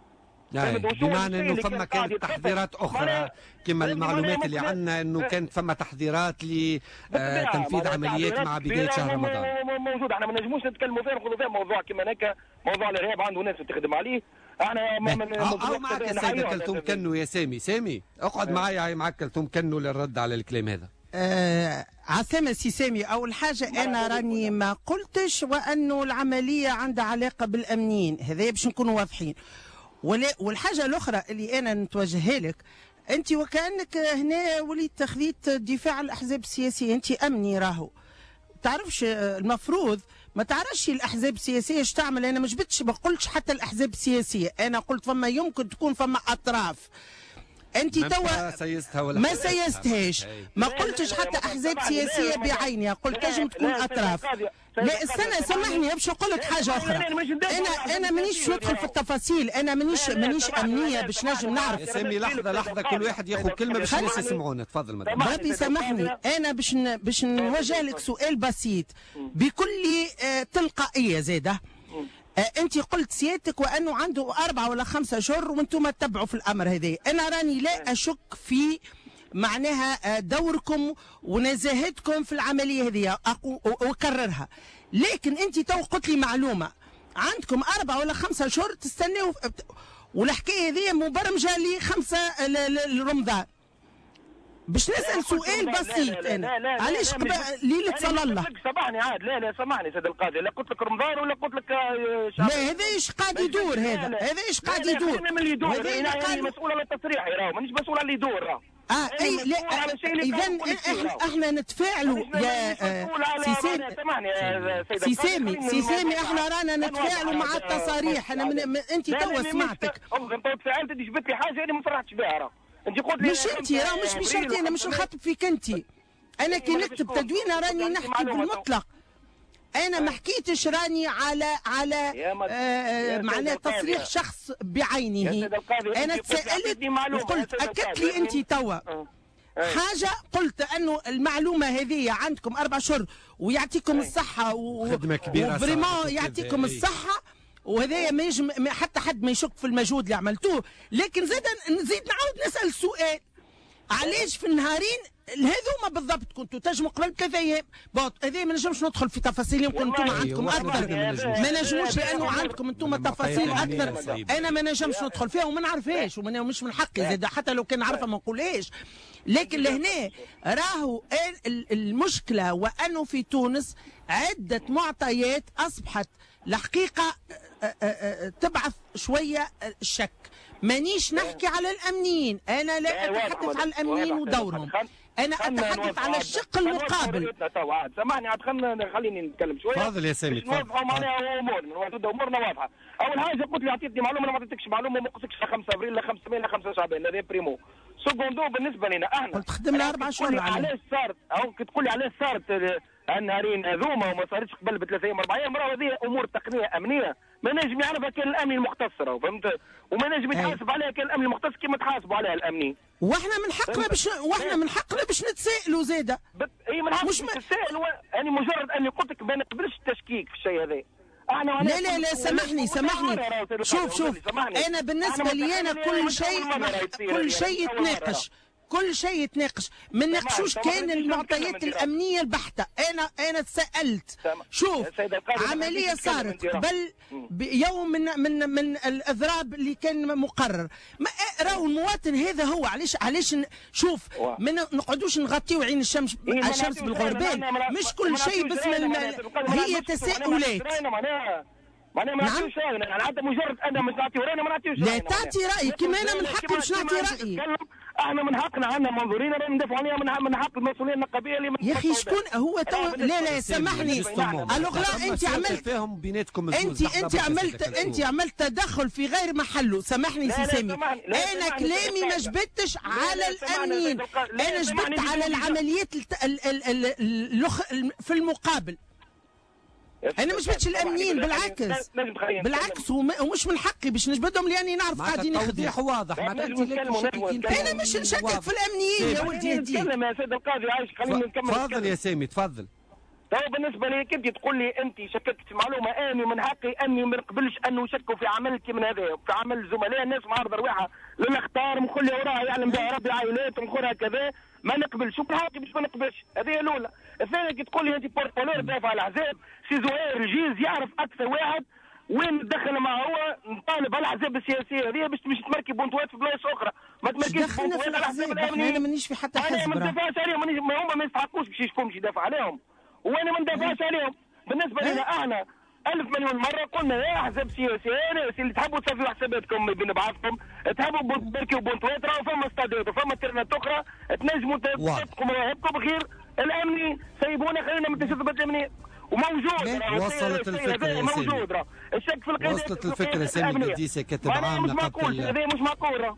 بمعنى انه فما كانت تحذيرات اخرى كما المعلومات اللي عندنا انه كانت فما تحذيرات لتنفيذ عمليات مع بدايه شهر رمضان. موجود، احنا ما نجموش نتكلموا فيها ناخذوا فيها موضوع كما هكا، موضوع الارهاب عنده ناس تخدم عليه. احنا معك السيده كلثوم كنو يا سامي اقعد معي معك كلثوم كنو للرد على الكلام هذا. عثامة سي سامي، أول حاجة أنا راني ما قلتش وأنه العملية عندها علاقة بالأمنيين، هذا باش نكونوا واضحين. والحاجة الأخرى اللي أنا نتوجهها لك، أنت وكأنك هنا وليت خذيت دفاع الأحزاب السياسية، أنت أمني راهو. تعرفش المفروض ما تعرفش الأحزاب السياسية ايش تعمل. أنا ما جبتش ما قلتش حتى الأحزاب السياسية، أنا قلت فما يمكن تكون فما أطراف. انت توا ما سيستهاش، ما قلتش حتى احزاب سياسيه بعينها، قلت تنجم تكون اطراف. لا استنى سامحني باش نقول لك حاجه اخرى. انا مانيش ندخل في التفاصيل، انا مانيش امنيه باش نجم نعرف. يا سامي لحظه كل واحد ياخذ كلمه باش الناس يسمعونا. تفضل مدام. ربي سامحني، انا باش نوجه لك سؤال بسيط بكل تلقائيه زاده. انت قلت سيادتك وانه عنده 4 ولا 5 شهور وانتم تتبعوا في الامر هذا. انا راني لا اشك في معناها دوركم ونزاهتكم في العمليه هذه، اكررها. لكن انت تو قلت لي معلومه، عندكم 4 ولا 5 شهور تستناو، والحكايه هذه مبرمجه ل5 رمضان. باش نسال سؤال بسيط، انا علاش ليله صلاه الله؟ سامحني عاد، لا سامحني سيد القاضي، لا قلت لك رمضان ولا قلت لك لا هذا ايش قاعد يدور، هذا ايش قاعد يدور؟ هذا انا مسؤول على التصريح راهو، مانيش مسؤول على اللي يدور راهو. اي لا اذا احنا نتفاعلوا يا سي سامي احنا رانا نتفاعلوا مع التصاريح. انا انت توا سمعتك انت تفاعلت جبت لي حاجه انا ما فرحتش بها راهو. انت قلت لي مش انت راه مش بشرطي، انا مش نخاطب فيك انت. انا كي نكتب تدوينه راني نحكي بالمطلق، انا ما حكيتش راني على معناه تصريح شخص بعينه. انا تسالت وقلت اكدت لي انت توا حاجه، قلت انه المعلومه هذه عندكم 4 شهور ويعطيكم الصحه خدمه كبيره وفريمون يعطيكم الصحه، وهذا ما يجم حتى حد ما يشك في المجهود اللي عملتوه. لكن نزيد نعاود نسال سؤال، علاش في النهارين هذوما بالضبط كنتوا تنجموا قبل 3 ايام؟ هذه ما نجمش ندخل في تفاصيل، يمكن انتم عندكم اكثر، ما نجموش لانه عندكم انتم تفاصيل اكثر، انا ما نجمش ندخل فيها وما نعرفهاش ومش من حقي زاد، حتى لو كان نعرفها ما نقولهاش. لكن لهنا راهو المشكله وانه في تونس عده معطيات اصبحت الحقيقه تبعث شويه الشك. مانيش نحكي على الامنيين، انا لا اتحدث على الامنيين ودورهم، انا اتحدث على الشق المقابل. سامحني عاد خليني نتكلم شويه. تفضل يا سامي تفضل. نوضحوا معناها امورنا واضحه. اول حاجه قلت لي عطيتني معلومه، انا ما عطيتكش معلومه، ما قلتلكش 5 ابريل لا 5 ماي لا 5 شعبان، هذا بريمو. سكوندو بالنسبه لنا احنا قلت خدم لها 4 شهور. علاش صارت او تقول لي علاش صارت النهارين هذوما وما صارتش قبل ب3 ايام 4 ايام؟ راه هذه امور تقنيه امنيه ما نجم يعرفها كان الامن المختص، فهمت؟ وما نجم يتحاسب عليها كان الامن المختص كما تحاسبوا عليها الامنيين. واحنا من حقنا باش نتسائلوا زاده. اي من حقنا نتسائلوا. انا مجرد اني قلت لك ما نقبلش التشكيك في الشيء هذا. لا سامحني شوف انا بالنسبه لي انا كل شيء يتناقش. كل شيء يتناقش، ما ناقشوش كان المعطيات الامنيه البحته. انا تساءلت، شوف عمليه صارت قبل بيوم من الاضراب اللي كان مقرر، ما راهو المواطن هذا هو علاش شوف ما نقعدوش نغطيو عين الشمس بالغربال، مش كل شيء باسم هي تساؤلات. معناها ما نعطيوش راينا، انا حتى مجرد انا مش نعطيو راينا ما نعطيوش لا تعطي رايك كما انا من حقي باش نعطي رايي. احنا من حقنا عندنا منظورين رانا ندافعوا عليها من حق المسؤولين النقابيه اللي يا اخي شكون هو تو لا سامحني الوغ لا انت عملت فيهم بيناتكم انت عملت تدخل في غير محله. سامحني سي سامي، انا كلامي ما جبتش على الامنيين، انا جبت على العمليات في المقابل. انا مش جبتش الامنيين، بالعكس ومش من حقي باش نجبدهم لاني نعرف قاعدين يخدموا. واضح معناتها انا مش نشكك في الامنيين يا ولدي. نتكلم يا سيد القاضي، عايش خلينا نكمل. تفضل يا سامي تفضل. تو بالنسبه لي كنت تقول لي انت شككت في معلومه، اني من حقي اني ما نقبلش انه يشكوا في عملك من هذا، في عمل زملاء الناس معارضه رواحه للاختار مخلي وراها يعلم بها ربي عائلات ومخورها كذا، ما نقبلش. شوف حقي باش ما نقبلش، هذه هي الاولى. الثانيه كي تقول لي انت بورتفولير دافع على الاحزاب، سي زهير الجيز يعرف اكثر واحد وين ندخل مع هو نطالب على الاحزاب السياسيه هذه باش تمركي بونتوات في بلايص اخرى، ما تمركيش بونتوات على الاحزاب الامنيه. انا مانيش في حتى حزب، انا ما ندافعش عليهم، هما ما يستحقوش باش يشكون باش يدافع عليهم، وانا ما ندافعش عليهم. بالنسبه لنا احنا 1000 مليون مره قلنا يا احزاب سياسيه اللي تحبوا تصفيوا حساباتكم بين بعضكم، تحبوا تبركوا بونتوات، راهو فما استادات وفما ترنات اخرى تنجموا تطبقوا مواهبكم غير الامني. سيبونا خلينا من التشذبات الامنيه وموجود. وصلت الفكره يا موجود الشك في القيادات. وصلت الفكره سامي قديسه كاتب عام نقابه. هذا مش معقول.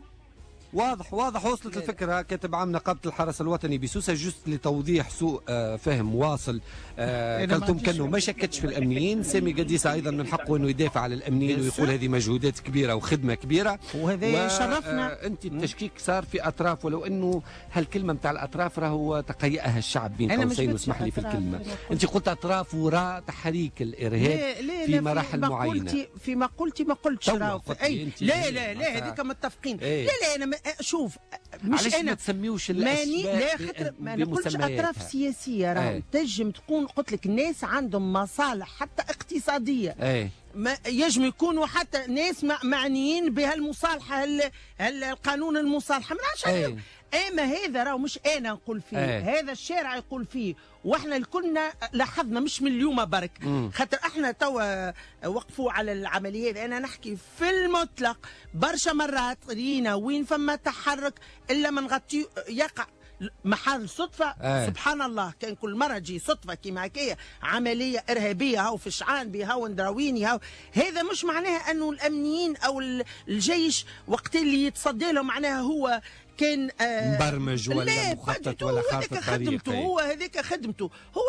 واضح وصلت الفكره. كاتب عام نقابه الحرس الوطني بسوسه. جست لتوضيح سوء فهم واصل كلتم كانه ما شكتش في الامنيين. سامي قديسه ايضا من حقه انه يدافع على الامنيين ويقول هذه مجهودات كبيره وخدمه كبيره، وهذا شرفنا. انت التشكيك صار في اطراف، ولو انه هالكلمه نتاع الاطراف راهو تقيأها الشعب بين قوسين، واسمح لي في الكلمه. انت قلت اطراف وراء تحريك الارهاب في مراحل معينه. في مقولتي ما قلتش راهو لا هذيك متفقين. لا انا شوف مش انا ما تسميوش لا خاطر ما نقولش اطراف سياسيه راهو تنجم تكون قلت لك ناس عندهم مصالح حتى اقتصاديه. ما يجم يكونوا حتى ناس معنيين بهالمصالحه القانون المصالحه ما نعرفش عليهم. اما هذا راهو مش انا نقول فيه، هذا الشارع يقول فيه، واحنا الكلنا لاحظنا مش من اليوم برك، خاطر احنا توا وقفوا على العمليه. انا نحكي في المطلق برشا مرات رينا وين فما تحرك الا ما نغطي يقع محل صدفه. سبحان الله كان كل مره تجي صدفه كيما هكايا عمليه ارهابيه هاو في شعان هاو ندراويني هاو. هذا مش معناها انه الامنيين او الجيش وقت اللي يتصدى له معناها هو كان مبرمج ولا مخطط ولا خارطة خدمته. هو هذيك خدمته هو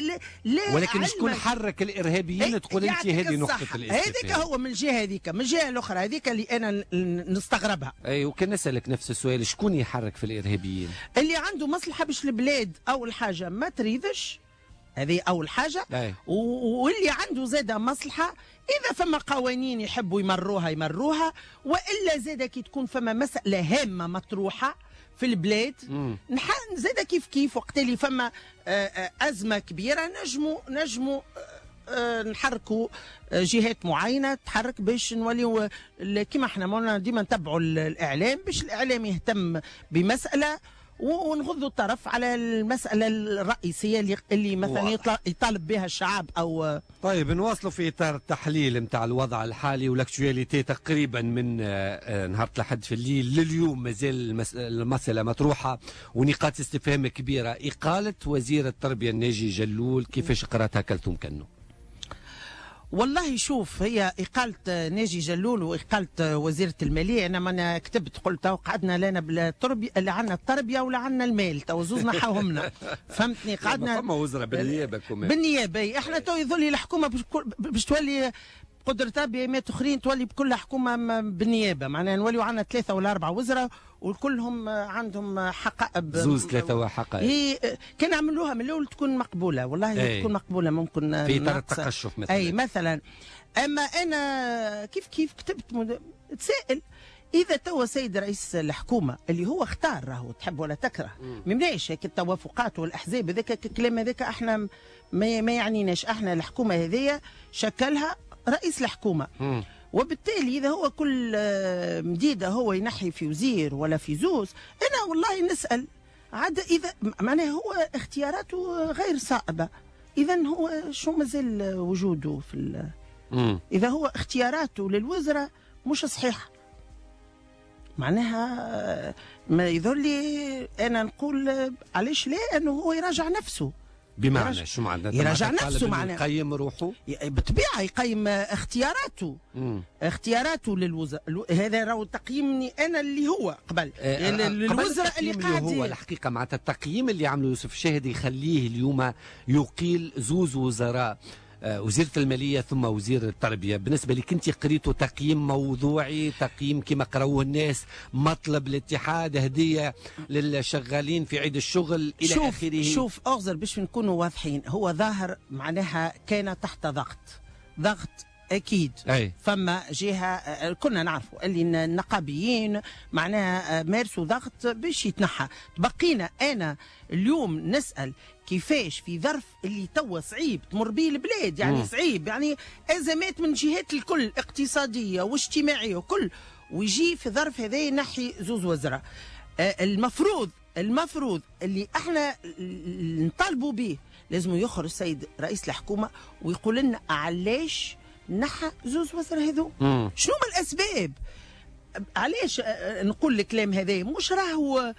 لا ولكن شكون حرك الارهابيين تقول انت هذه نقطه الاستفهام. هذيك هو من الجهه هذيك، من الجهه الاخرى هذيك اللي انا نستغربها. وكان نسالك نفس السؤال، شكون يحرك في الارهابيين؟ اللي عنده مصلحه باش البلاد اول حاجه ما تريدش، هذه اول حاجه. واللي عنده زاده مصلحه اذا فما قوانين يحبوا يمروها، والا زاده كي تكون فما مساله هامه مطروحه في البلاد زاده كيف وقت اللي فما ازمه كبيره نجموا نحركوا جهات معينه تحرك باش نوليو كما احنا ديما نتبعوا الاعلام باش الاعلام يهتم بمساله ونغضوا الطرف على المسألة الرئيسية اللي مثلا يطالب بها الشعب أو. طيب نواصلوا في إطار التحليل نتاع الوضع الحالي والاكتواليتي تقريبا من نهار الأحد في الليل لليوم مازال المسألة مطروحة ونقاط استفهام كبيرة. إقالة وزير التربية الناجي جلول كيفاش قراتها كلتم كنو؟ والله شوف هي إقالة ناجي جلول وإقالة وزيرة المالية أنا كتبت قلت قعدنا لنا بالتربية اللي عندنا التربية ولا عندنا المال تو زوزنا حاهمنا فهمتني. قعدنا فما وزراء بالنيابة كمان بالنيابة احنا تو يظل الحكومة باش تولي قدرتها بأيامات أخرين تولي بكل حكومة بالنيابة، معناها نوليو عندنا 3 ولا 4 وزراء وكلهم عندهم حقائب زوز 3 وحقائب. هي كان عملوها من الأول تكون مقبولة والله تكون مقبولة ممكن في إطار التقشف مثلا. مثلا. أما أنا كيف كتبت تسائل اذا توا سيد رئيس الحكومه اللي هو اختار، راهو تحب ولا تكره، ممناش هيك التوافقات والاحزاب هذاك الكلام هذاك احنا ما يعنيناش. احنا الحكومه هذيا شكلها رئيس الحكومه، وبالتالي اذا هو كل مديده هو ينحي في وزير ولا في زوز، انا والله نسال عاد اذا معناه هو اختياراته غير صائبه، اذا هو شو مازال وجوده في اذا هو اختياراته للوزراء مش صحيحه، معناها ما يظهر لي انا نقول علاش لا انه هو يراجع نفسه. بمعنى شو معنى يراجع نفسه؟ معناه يقيم روحه بالطبيعه، يقيم اختياراته للوزراء. هذا راهو تقييمني انا اللي هو قبل الوزراء اللي قاعد هو الحقيقه معناتها التقييم اللي عمله يوسف الشاهد يخليه اليوم يقيل زوز وزراء، وزيرة المالية ثم وزير التربية. بالنسبة لك أنت قريته تقييم موضوعي، تقييم كما قروه الناس، مطلب الاتحاد، هدية للشغالين في عيد الشغل إلى آخره؟ شوف أغزر باش نكونوا واضحين، هو ظاهر معناها كان تحت ضغط أكيد. فما جهة كنا نعرفوا اللي النقابيين معناها مارسوا ضغط باش يتنحى. بقينا أنا اليوم نسأل كيفاش في ظرف اللي توا صعيب تمر به البلاد، يعني صعيب، يعني أزمات من جهات الكل اقتصادية واجتماعية وكل، ويجي في ظرف هذا ينحي زوز وزراء. المفروض اللي احنا نطالبوا به لازم يخرج السيد رئيس الحكومة ويقول لنا علاش نحى زوز وزراء هذو، شنو من الاسباب، علاش نقول الكلام هذا؟ مش راهو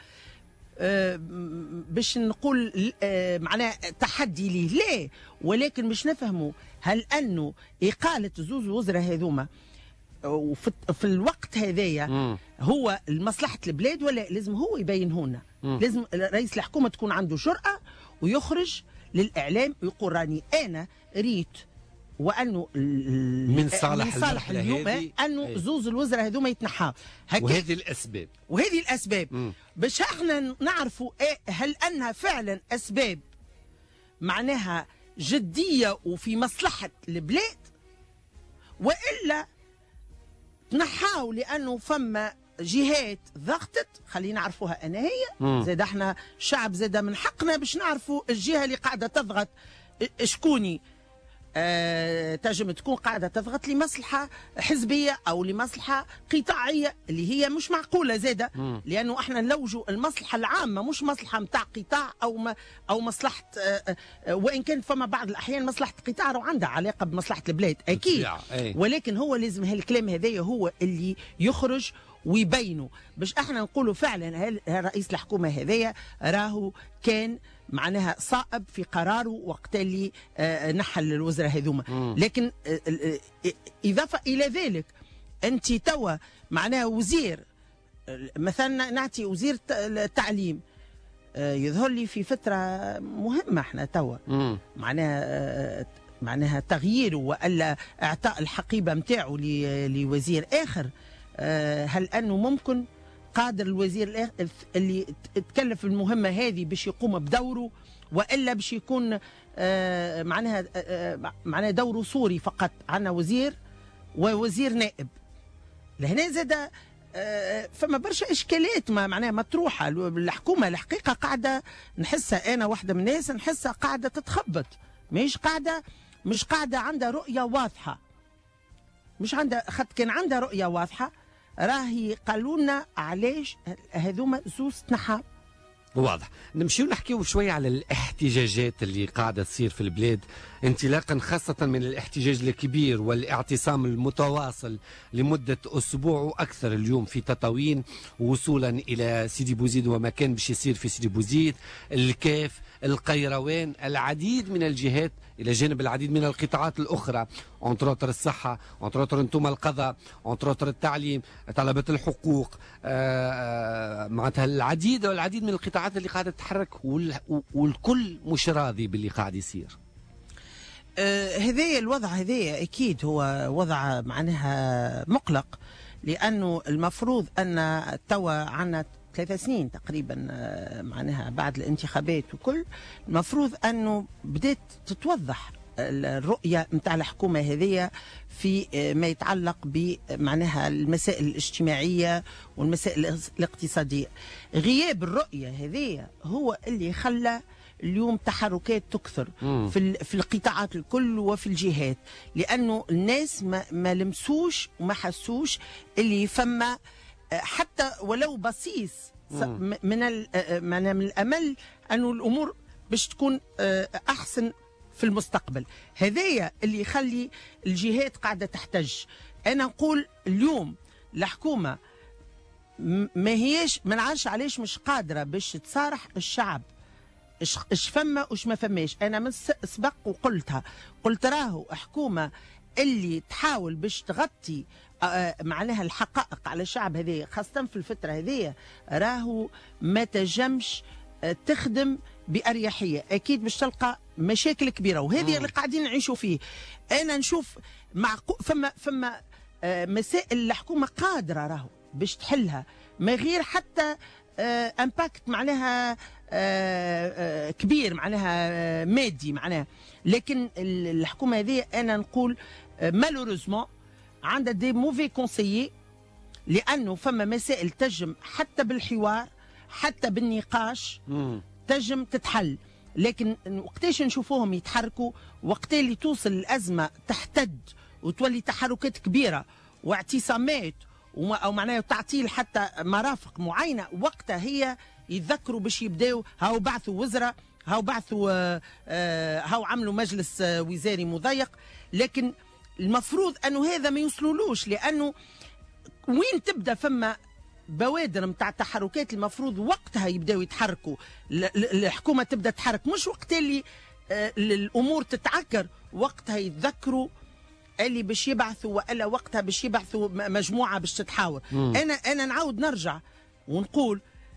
باش نقول معناه تحدي ليه، لا، ولكن باش نفهموا هل انه اقاله زوز وزراء هذوما في الوقت هذايا هو لمصلحه البلاد ولا لازم هو يبينهولنا. لازم رئيس الحكومه تكون عنده جرأه ويخرج للاعلام ويقول راني انا ريت وانه من صالح اليوم انه زوز الوزراء هذوما يتنحاو. وهذه الاسباب باش احنا نعرفوا هل انها فعلا اسباب معناها جديه وفي مصلحه البلاد، والا تنحاو لانه فما جهات ضغطت. خلينا نعرفوها انا هي زاد احنا شعب، زاد من حقنا باش نعرفوا الجهه اللي قاعده تضغط شكوني. تنجم تكون قاعده تضغط لمصلحه حزبيه او لمصلحه قطاعيه اللي هي مش معقوله زاده، لانه احنا نلوجوا المصلحه العامه مش مصلحه نتاع قطاع او مصلحه، وان كان فما بعض الاحيان مصلحه قطاع عندها علاقه بمصلحه البلاد اكيد، ولكن هو لازم هالكلام هذايا هو اللي يخرج ويبينوا باش احنا نقولوا فعلا هل رئيس الحكومه هذايا راهو كان معناها صائب في قراره وقت اللي نحل الوزراء هذوما. لكن اضافه الى ذلك انت توا معناها وزير، مثلا نعطي وزير التعليم، يظهر لي في فتره مهمه احنا توا معناها تغييره والا اعطاء الحقيبه نتاعو لوزير اخر. هل انه ممكن قادر الوزير اللي تكلف المهمه هذه باش يقوم بدوره، والا باش يكون معناها دوره صوري فقط؟ عندنا وزير ووزير نائب. لهنا زاد فما برشا اشكالات معناها مطروحه. الحكومه الحقيقه قاعده نحسها، انا واحده من الناس نحسها قاعده تتخبط، مش قاعده عندها رؤيه واضحه، مش عندها خط. كان عندها رؤيه واضحه راهي قالوا لنا علاش هذوما زوز تنحى. واضح. نمشيو نحكيو شوية على الاحتجاجات اللي قاعدة تصير في البلاد انطلاقا خاصة من الاحتجاج الكبير والاعتصام المتواصل لمدة أسبوع وأكثر اليوم في تطاوين، وصولا إلى سيدي بوزيد وما كان باش يصير في سيدي بوزيد، الكاف، القيروان، العديد من الجهات إلى جانب العديد من القطاعات الأخرى، انتروتر الصحة، انتروتر انتم القضاء، انتروتر التعليم، طلبة الحقوق، معناتها العديد والعديد من القطاعات اللي قاعدة تتحرك، والكل مش راضي باللي قاعد يصير. هذا الوضع هذا أكيد هو وضع معناها مقلق، لأنه المفروض أن توا عنا 3 سنين تقريبا معناها بعد الانتخابات وكل، المفروض أنه بدأت تتوضح الرؤية متاع الحكومة هذه في ما يتعلق بمعناها المسائل الاجتماعية والمسائل الاقتصادية. غياب الرؤية هذه هو اللي خلى اليوم تحركات تكثر في القطاعات الكل وفي الجهات، لأنه الناس ما لمسوش وما حسوش اللي فما حتى ولو بسيط من الأمل أنه الأمور باش تكون أحسن في المستقبل. هذايا اللي يخلي الجهات قاعدة تحتج. أنا نقول اليوم الحكومة ما نعرفش علاش مش قادرة باش تصارح الشعب اش فما وش ما فماش. انا من سبق وقلتها، قلت راهو حكومه اللي تحاول باش تغطي معناها الحقائق على الشعب هذه، خاصه في الفتره هذه راهو ما تجمش تخدم بأريحية. أكيد باش تلقى مشاكل كبيرة، وهذه اللي قاعدين نعيشوا فيه. أنا نشوف فما مسائل الحكومة قادرة راهو باش تحلها، ما غير حتى امباكت معناها كبير معناها مادي معناها. لكن الحكومة هذه أنا نقول مالوريزمون عندها دي موفي كونسيي، لأنه فما مسائل تجم حتى بالحوار حتى بالنقاش تجم تتحل. لكن وقتاش نشوفوهم يتحركوا، وقت اللي توصل الأزمة تحتد وتولي تحركات كبيرة واعتصامات أو معناه تعطيل حتى مرافق معينة، وقتها هي يتذكروا باش يبداو هاو بعثوا وزراء، هاو بعثوا هاو عملوا مجلس وزاري مضيق. لكن المفروض أنه هذا ما يوصلولوش، لأنه وين تبدأ فما بوادر متاع التحركات المفروض وقتها يبداو يتحركوا. الحكومة تبدأ تتحرك، مش وقت اللي الأمور تتعكر، وقتها يتذكروا اللي باش يبعثوا، والا وقتها باش يبعثوا مجموعه باش تتحاور. انا نعاود نرجع ونقول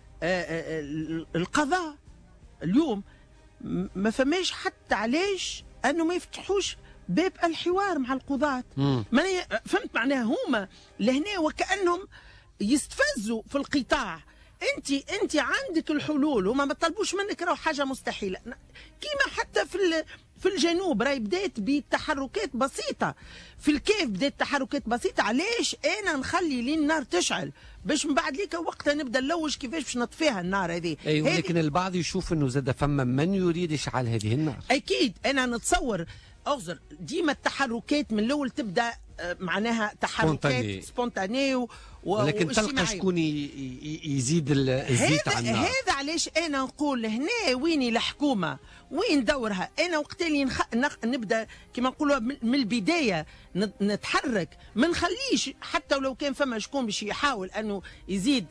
القضاء اليوم ما فماش حتى علاش انه ما يفتحوش باب الحوار مع القضاة. فهمت معناها هما لهنا وكانهم يستفزوا في القطاع. انت عندك الحلول، هما ما طلبوش منك راهو حاجه مستحيله. كيما حتى في الجنوب راهي بدات بتحركات بسيطه، في الكيف بدات تحركات بسيطه. علاش انا نخلي لين النار تشعل باش من بعد ليك وقتها نبدا نلوج كيفاش باش نطفيها النار هذه؟ ايوه، لكن البعض يشوف انه زاد فما من يريد اشعال هذه النار. اكيد انا نتصور اغزر ديما التحركات من الاول تبدا معناها تحركات سبونتاني ولكن تلقى شكون يزيد الزيت على النار. هذا علاش انا نقول هنا وين الحكومه وين دورها. انا وقت اللي نبدا كما نقولوا من البدايه نتحرك، ما نخليش حتى ولو كان فما شكون باش يحاول انه يزيد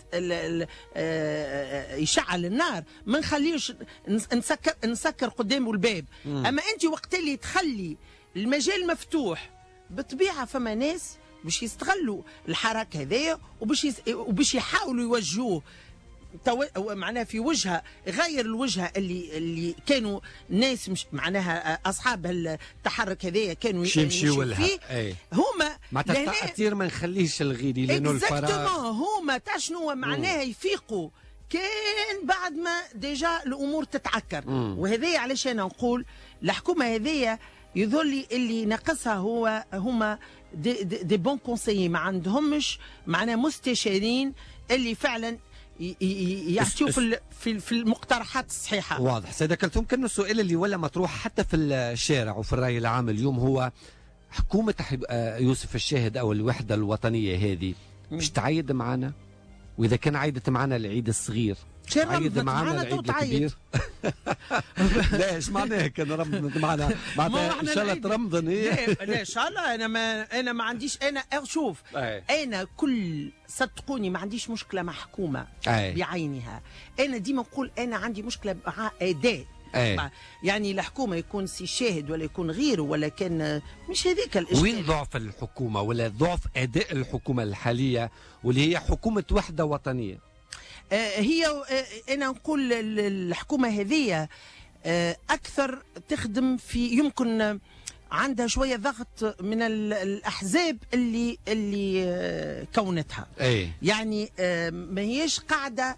يشعل النار، ما نخليوش نسكر قدامه الباب. اما انت وقت اللي تخلي المجال مفتوح، بطبيعه فما ناس باش يستغلوا الحراك هذايا وباش يحاولوا يوجهوه معناها في وجهه غير الوجهه اللي كانوا ناس مش معناها اصحاب التحرك هذايا كانوا يمشوا فيه. هما معناتها التأثير ما نخليش الغيري لانه الفراغ هما تاع شنو معناها يفيقوا كان بعد ما ديجا الامور تتعكر. وهذايا علاش انا نقول الحكومه هذايا يظل اللي ناقصها هما دي بون كونسيي، ما عندهمش معناها مستشارين اللي فعلا يعطيو في المقترحات الصحيحه. واضح. سيدة كلثوم، كان السؤال اللي ولا مطروح حتى في الشارع وفي الراي العام اليوم هو حكومه يوسف الشاهد او الوحده الوطنيه هذه مش تعيد معنا؟ واذا كان عيدت معنا العيد الصغير عيد معنا العيد الكبير؟ لا ايش معناها كان رمضان معنا معناتها ان شاء الله ترمضن هي؟ لا ان شاء الله. انا ما عنديش، انا شوف انا صدقوني ما عنديش مشكله مع حكومه بعينها. انا ديما نقول انا عندي مشكله مع اداء. يعني الحكومه يكون سي شاهد ولا يكون غيره ولا كان مش هذيك الاشكال. وين ضعف الحكومه ولا ضعف اداء الحكومه الحاليه واللي هي حكومه وحده وطنيه؟ هي انا نقول الحكومه هذه اكثر تخدم في يمكن عندها شويه ضغط من الاحزاب اللي كونتها. يعني ما هيش قاعده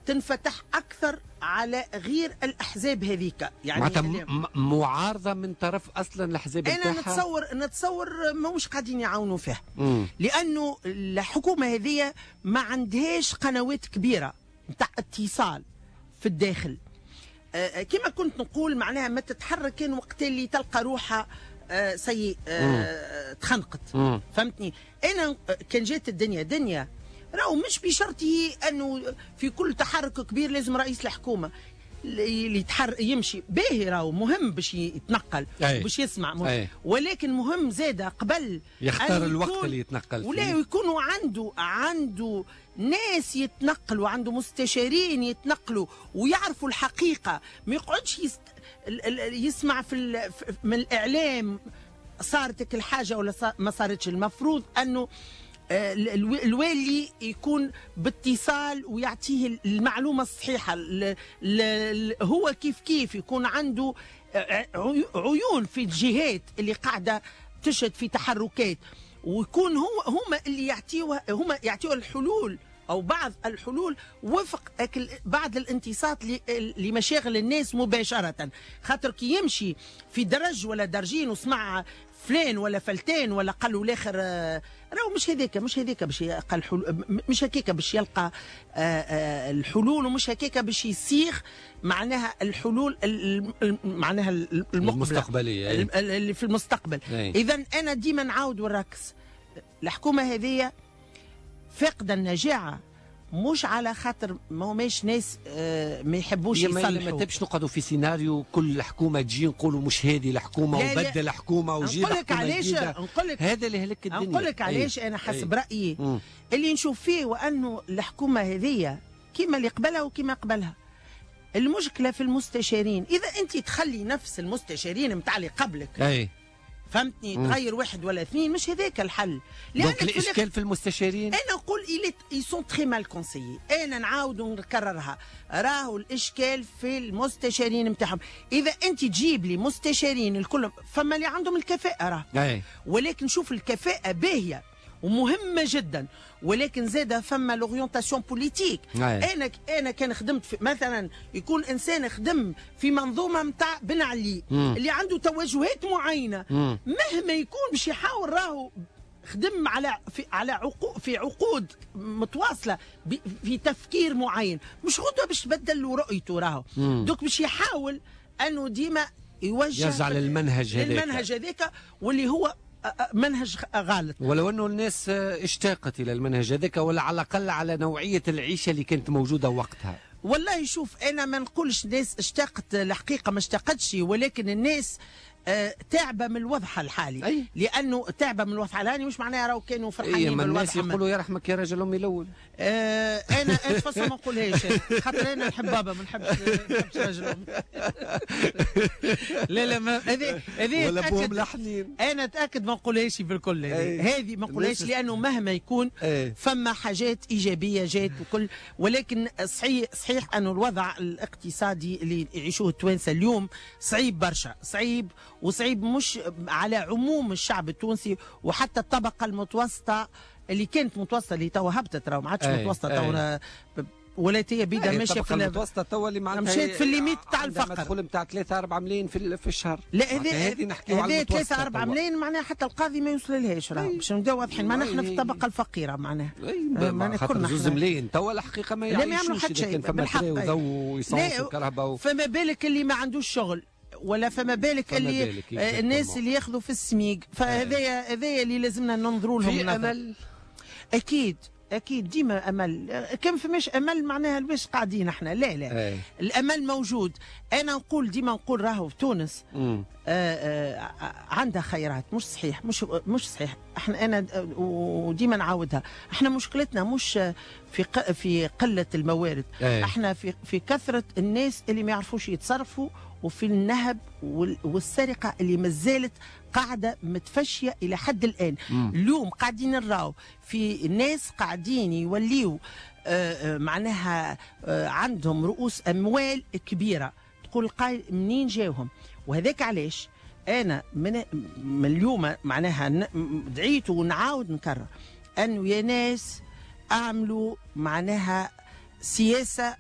تنفتح اكثر على غير الاحزاب هذيك، يعني معارضه من طرف اصلا الاحزاب انا نتصور ماهوش قاعدين يعاونوا فيه، لانه الحكومه هذه ما عندهاش قنوات كبيره نتاع اتصال في الداخل. كما كنت نقول معناها ما تتحرك كان وقت اللي تلقى روحها تخنقت. فهمتني؟ انا كان جات الدنيا راهو مش بشرطه انه في كل تحرك كبير لازم رئيس الحكومه اللي يمشي باهي، راهو مهم باش يتنقل باش يسمع، ولكن مهم زاده قبل يختار الوقت اللي يتنقل فيه، ولا يكونوا عنده ناس يتنقلوا، عنده مستشارين يتنقلوا ويعرفوا الحقيقه، ما يقعدش يسمع من الاعلام صارتك الحاجه ولا ما صارتش. المفروض انه الوالي يكون باتصال ويعطيه المعلومه الصحيحه، هو كيف يكون عنده عيون في الجهات اللي قاعده تشهد في تحركات، ويكون هما اللي يعطيوها الحلول او بعض الحلول وفق بعض الانتصات لمشاغل الناس مباشره. خاطر كي يمشي في درج ولا درجين وسمع فلان ولا فلتان ولا قالوا الاخر راهو مش هذاك باش يلقى الحلول، مش هكاك باش يلقى الحلول، ومش هكاك باش يصيغ معناها الحلول معناها المستقبليه اللي في المستقبل. اذا انا ديما نعاود ونركز، الحكومه هذه فاقده النجاعه مش على خاطر ما هماش ناس ما يحبوش يصلحوا. ما تبش نقعدوا في سيناريو كل حكومه تجي نقولوا مش هذه الحكومه وبدل حكومه وجيب حكومه جديده. هذا اللي هلك الدنيا. نقول لك علاش انا حسب رايي اللي نشوف فيه، وانه الحكومه هذه كيما اللي قبلها وكيما قبلها. المشكله في المستشارين، اذا انت تخلي نفس المستشارين نتاع اللي قبلك فهمتني تغير واحد ولا اثنين، مش هذاك الحل. دونك الاشكال في المستشارين انا نقول ils sont très mal conseillés. انا نعاود ونكررها، راهو الاشكال في المستشارين نتاعهم. اذا انت تجيب لي مستشارين الكل فما اللي عندهم الكفاءه راه، ولكن شوف الكفاءه باهيه ومهمه جدا، ولكن زاد فما لورينتاسيون بوليتيك. انا كان خدمت في مثلا يكون انسان خدم في منظومه نتاع بن علي اللي عنده توجهات معينه، مهما يكون باش يحاول راهو خدم في عقود متواصله في تفكير معين، مش غدوه باش تبدل له رؤيته راهو. دوك باش يحاول انه ديما يرجع للمنهج هذاك واللي هو منهج غلط، ولو انه الناس اشتاقت الى المنهج هذاك، ولا على الاقل على نوعيه العيشه اللي كانت موجوده وقتها. والله شوف انا ما نقولش الناس اشتاقت، الحقيقه ما اشتاقتش، ولكن الناس تعبه من الوضع الحالي. لانه تعبه من الوضع الحالي مش معناها راهو كانوا فرحانين بالوضع. الناس يقولوا يرحمك يا رجل امي الاول. انا فصل ما نقولهاش، خاطر انا نحب بابا ما نحبش رجل امي. لا ما هذه ولا بوهم لحنين. انا اتاكد ما نقولهاش بالكل، هذه ما نقولهاش، لانه مهما يكون فما حاجات ايجابيه جات وكل، ولكن صحيح انه الوضع الاقتصادي اللي يعيشوه التوانسه اليوم صعيب برشا، صعيب مش على عموم الشعب التونسي، وحتى الطبقه المتوسطه اللي كانت متوسطه اللي توا هبطت، راهو ما عادش متوسطه توا، ولا هي بيدا ماشيه في المتوسطه توا اللي معناتها مشات في الليميت تاع الفقر، مدخول نتاع 3-4 ملايين في الشهر. لا هذه نحكيو على 3-4 ملايين معناها حتى القاضي ما يوصللهاش، راهو باش نبداو واضحين، معناها احنا في الطبقه الفقيره معناها خاطر 2 ملايين توا الحقيقه ما يعيشوش حتى شيء بالحق، وضوء ويصوت وكهرباء. فما بالك اللي ما عندوش شغل، ولا فما بالك اللي الناس اللي ياخذوا في السميق، فهذايا اللي لازمنا ننظروا لهم. في امل اكيد ديما امل، كان فماش امل معناها باش قاعدين احنا، لا الامل موجود. انا نقول ديما نقول راهو في تونس عندها خيرات، مش صحيح احنا وديما نعاودها، احنا مشكلتنا مش في قله الموارد، احنا في كثره الناس اللي ما يعرفوش يتصرفوا، وفي النهب والسرقه اللي مازالت قاعده متفشيه الى حد الان. اليوم قاعدين نراو في ناس قاعدين يوليو معناها عندهم رؤوس اموال كبيره، تقول قايل منين جاوهم؟ وهذاك علاش انا من اليوم معناها دعيت ونعاود نكرر انه يا ناس اعملوا معناها سياسه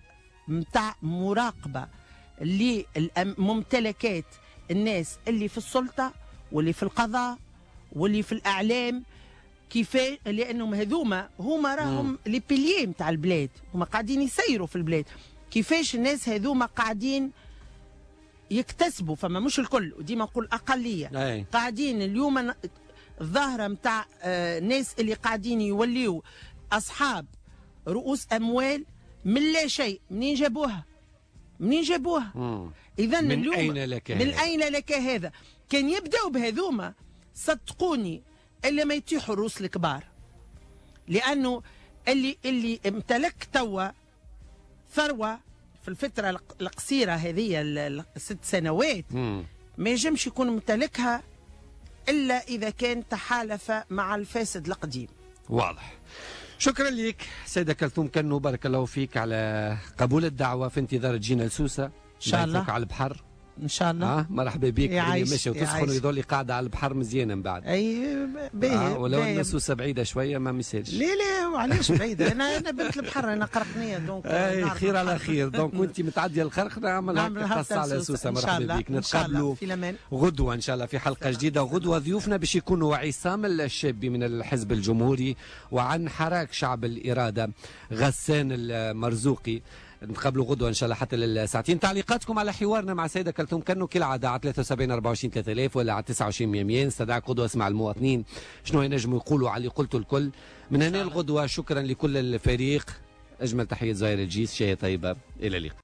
متاع مراقبة لممتلكات الناس اللي في السلطة واللي في القضاء واللي في الإعلام، كيفاش لأنهم هذوما هما راهم لي بيليي متاع البلاد، هما قاعدين يسيروا في البلاد. كيفاش الناس هذوما قاعدين يكتسبوا، فما مش الكل وديما نقول أقلية قاعدين اليوم الظاهرة متاع ناس اللي قاعدين يوليوا أصحاب رؤوس أموال من لا شيء. منين جابوها؟ إذا من أين لك هذا؟ كان يبدأوا بهذوما صدقوني إلا ما يطيحوا الروس الكبار، لأنه اللي امتلك توا ثروة في الفترة القصيرة هذه 6 سنوات ما يجمش يكون ممتلكها إلا إذا كان تحالف مع الفاسد القديم. واضح. شكرا لك سيدة كلثوم كنو، بارك الله فيك على قبول الدعوة في انتظار تجينا لسوسة إن شاء الله على البحر ان شاء الله. مرحبا بك. ماشي وتسخن ويظل قاعده على البحر مزيانه من بعد. اي باهي ولو ان سوسه بعيده شويه ما مثالش. لا وعلاش بعيده؟ انا بنت البحر، انا قرقنيه دونك اي خير على خير. دونك وانت متعديه الخرق نعمل قصه على سوسه. مرحبا بك. نتقابلوا غدوه ان شاء الله في حلقه جديده. وغدوه ضيوفنا باش يكونوا عصام الشابي من الحزب الجمهوري، وعن حراك شعب الاراده غسان المرزوقي. نتقابلوا غدوه ان شاء الله حتى للساعتين. تعليقاتكم على حوارنا مع سيدة كلثوم كنو كالعاده على 73 24 3000 ولا على 29 100. نستدعك غدوه اسمع المواطنين شنو ينجموا يقولوا على اللي قلته الكل من هنا الغدوه. شكرا لكل الفريق. اجمل تحيه زهير الجيس، شيء طيبه، الى اللقاء.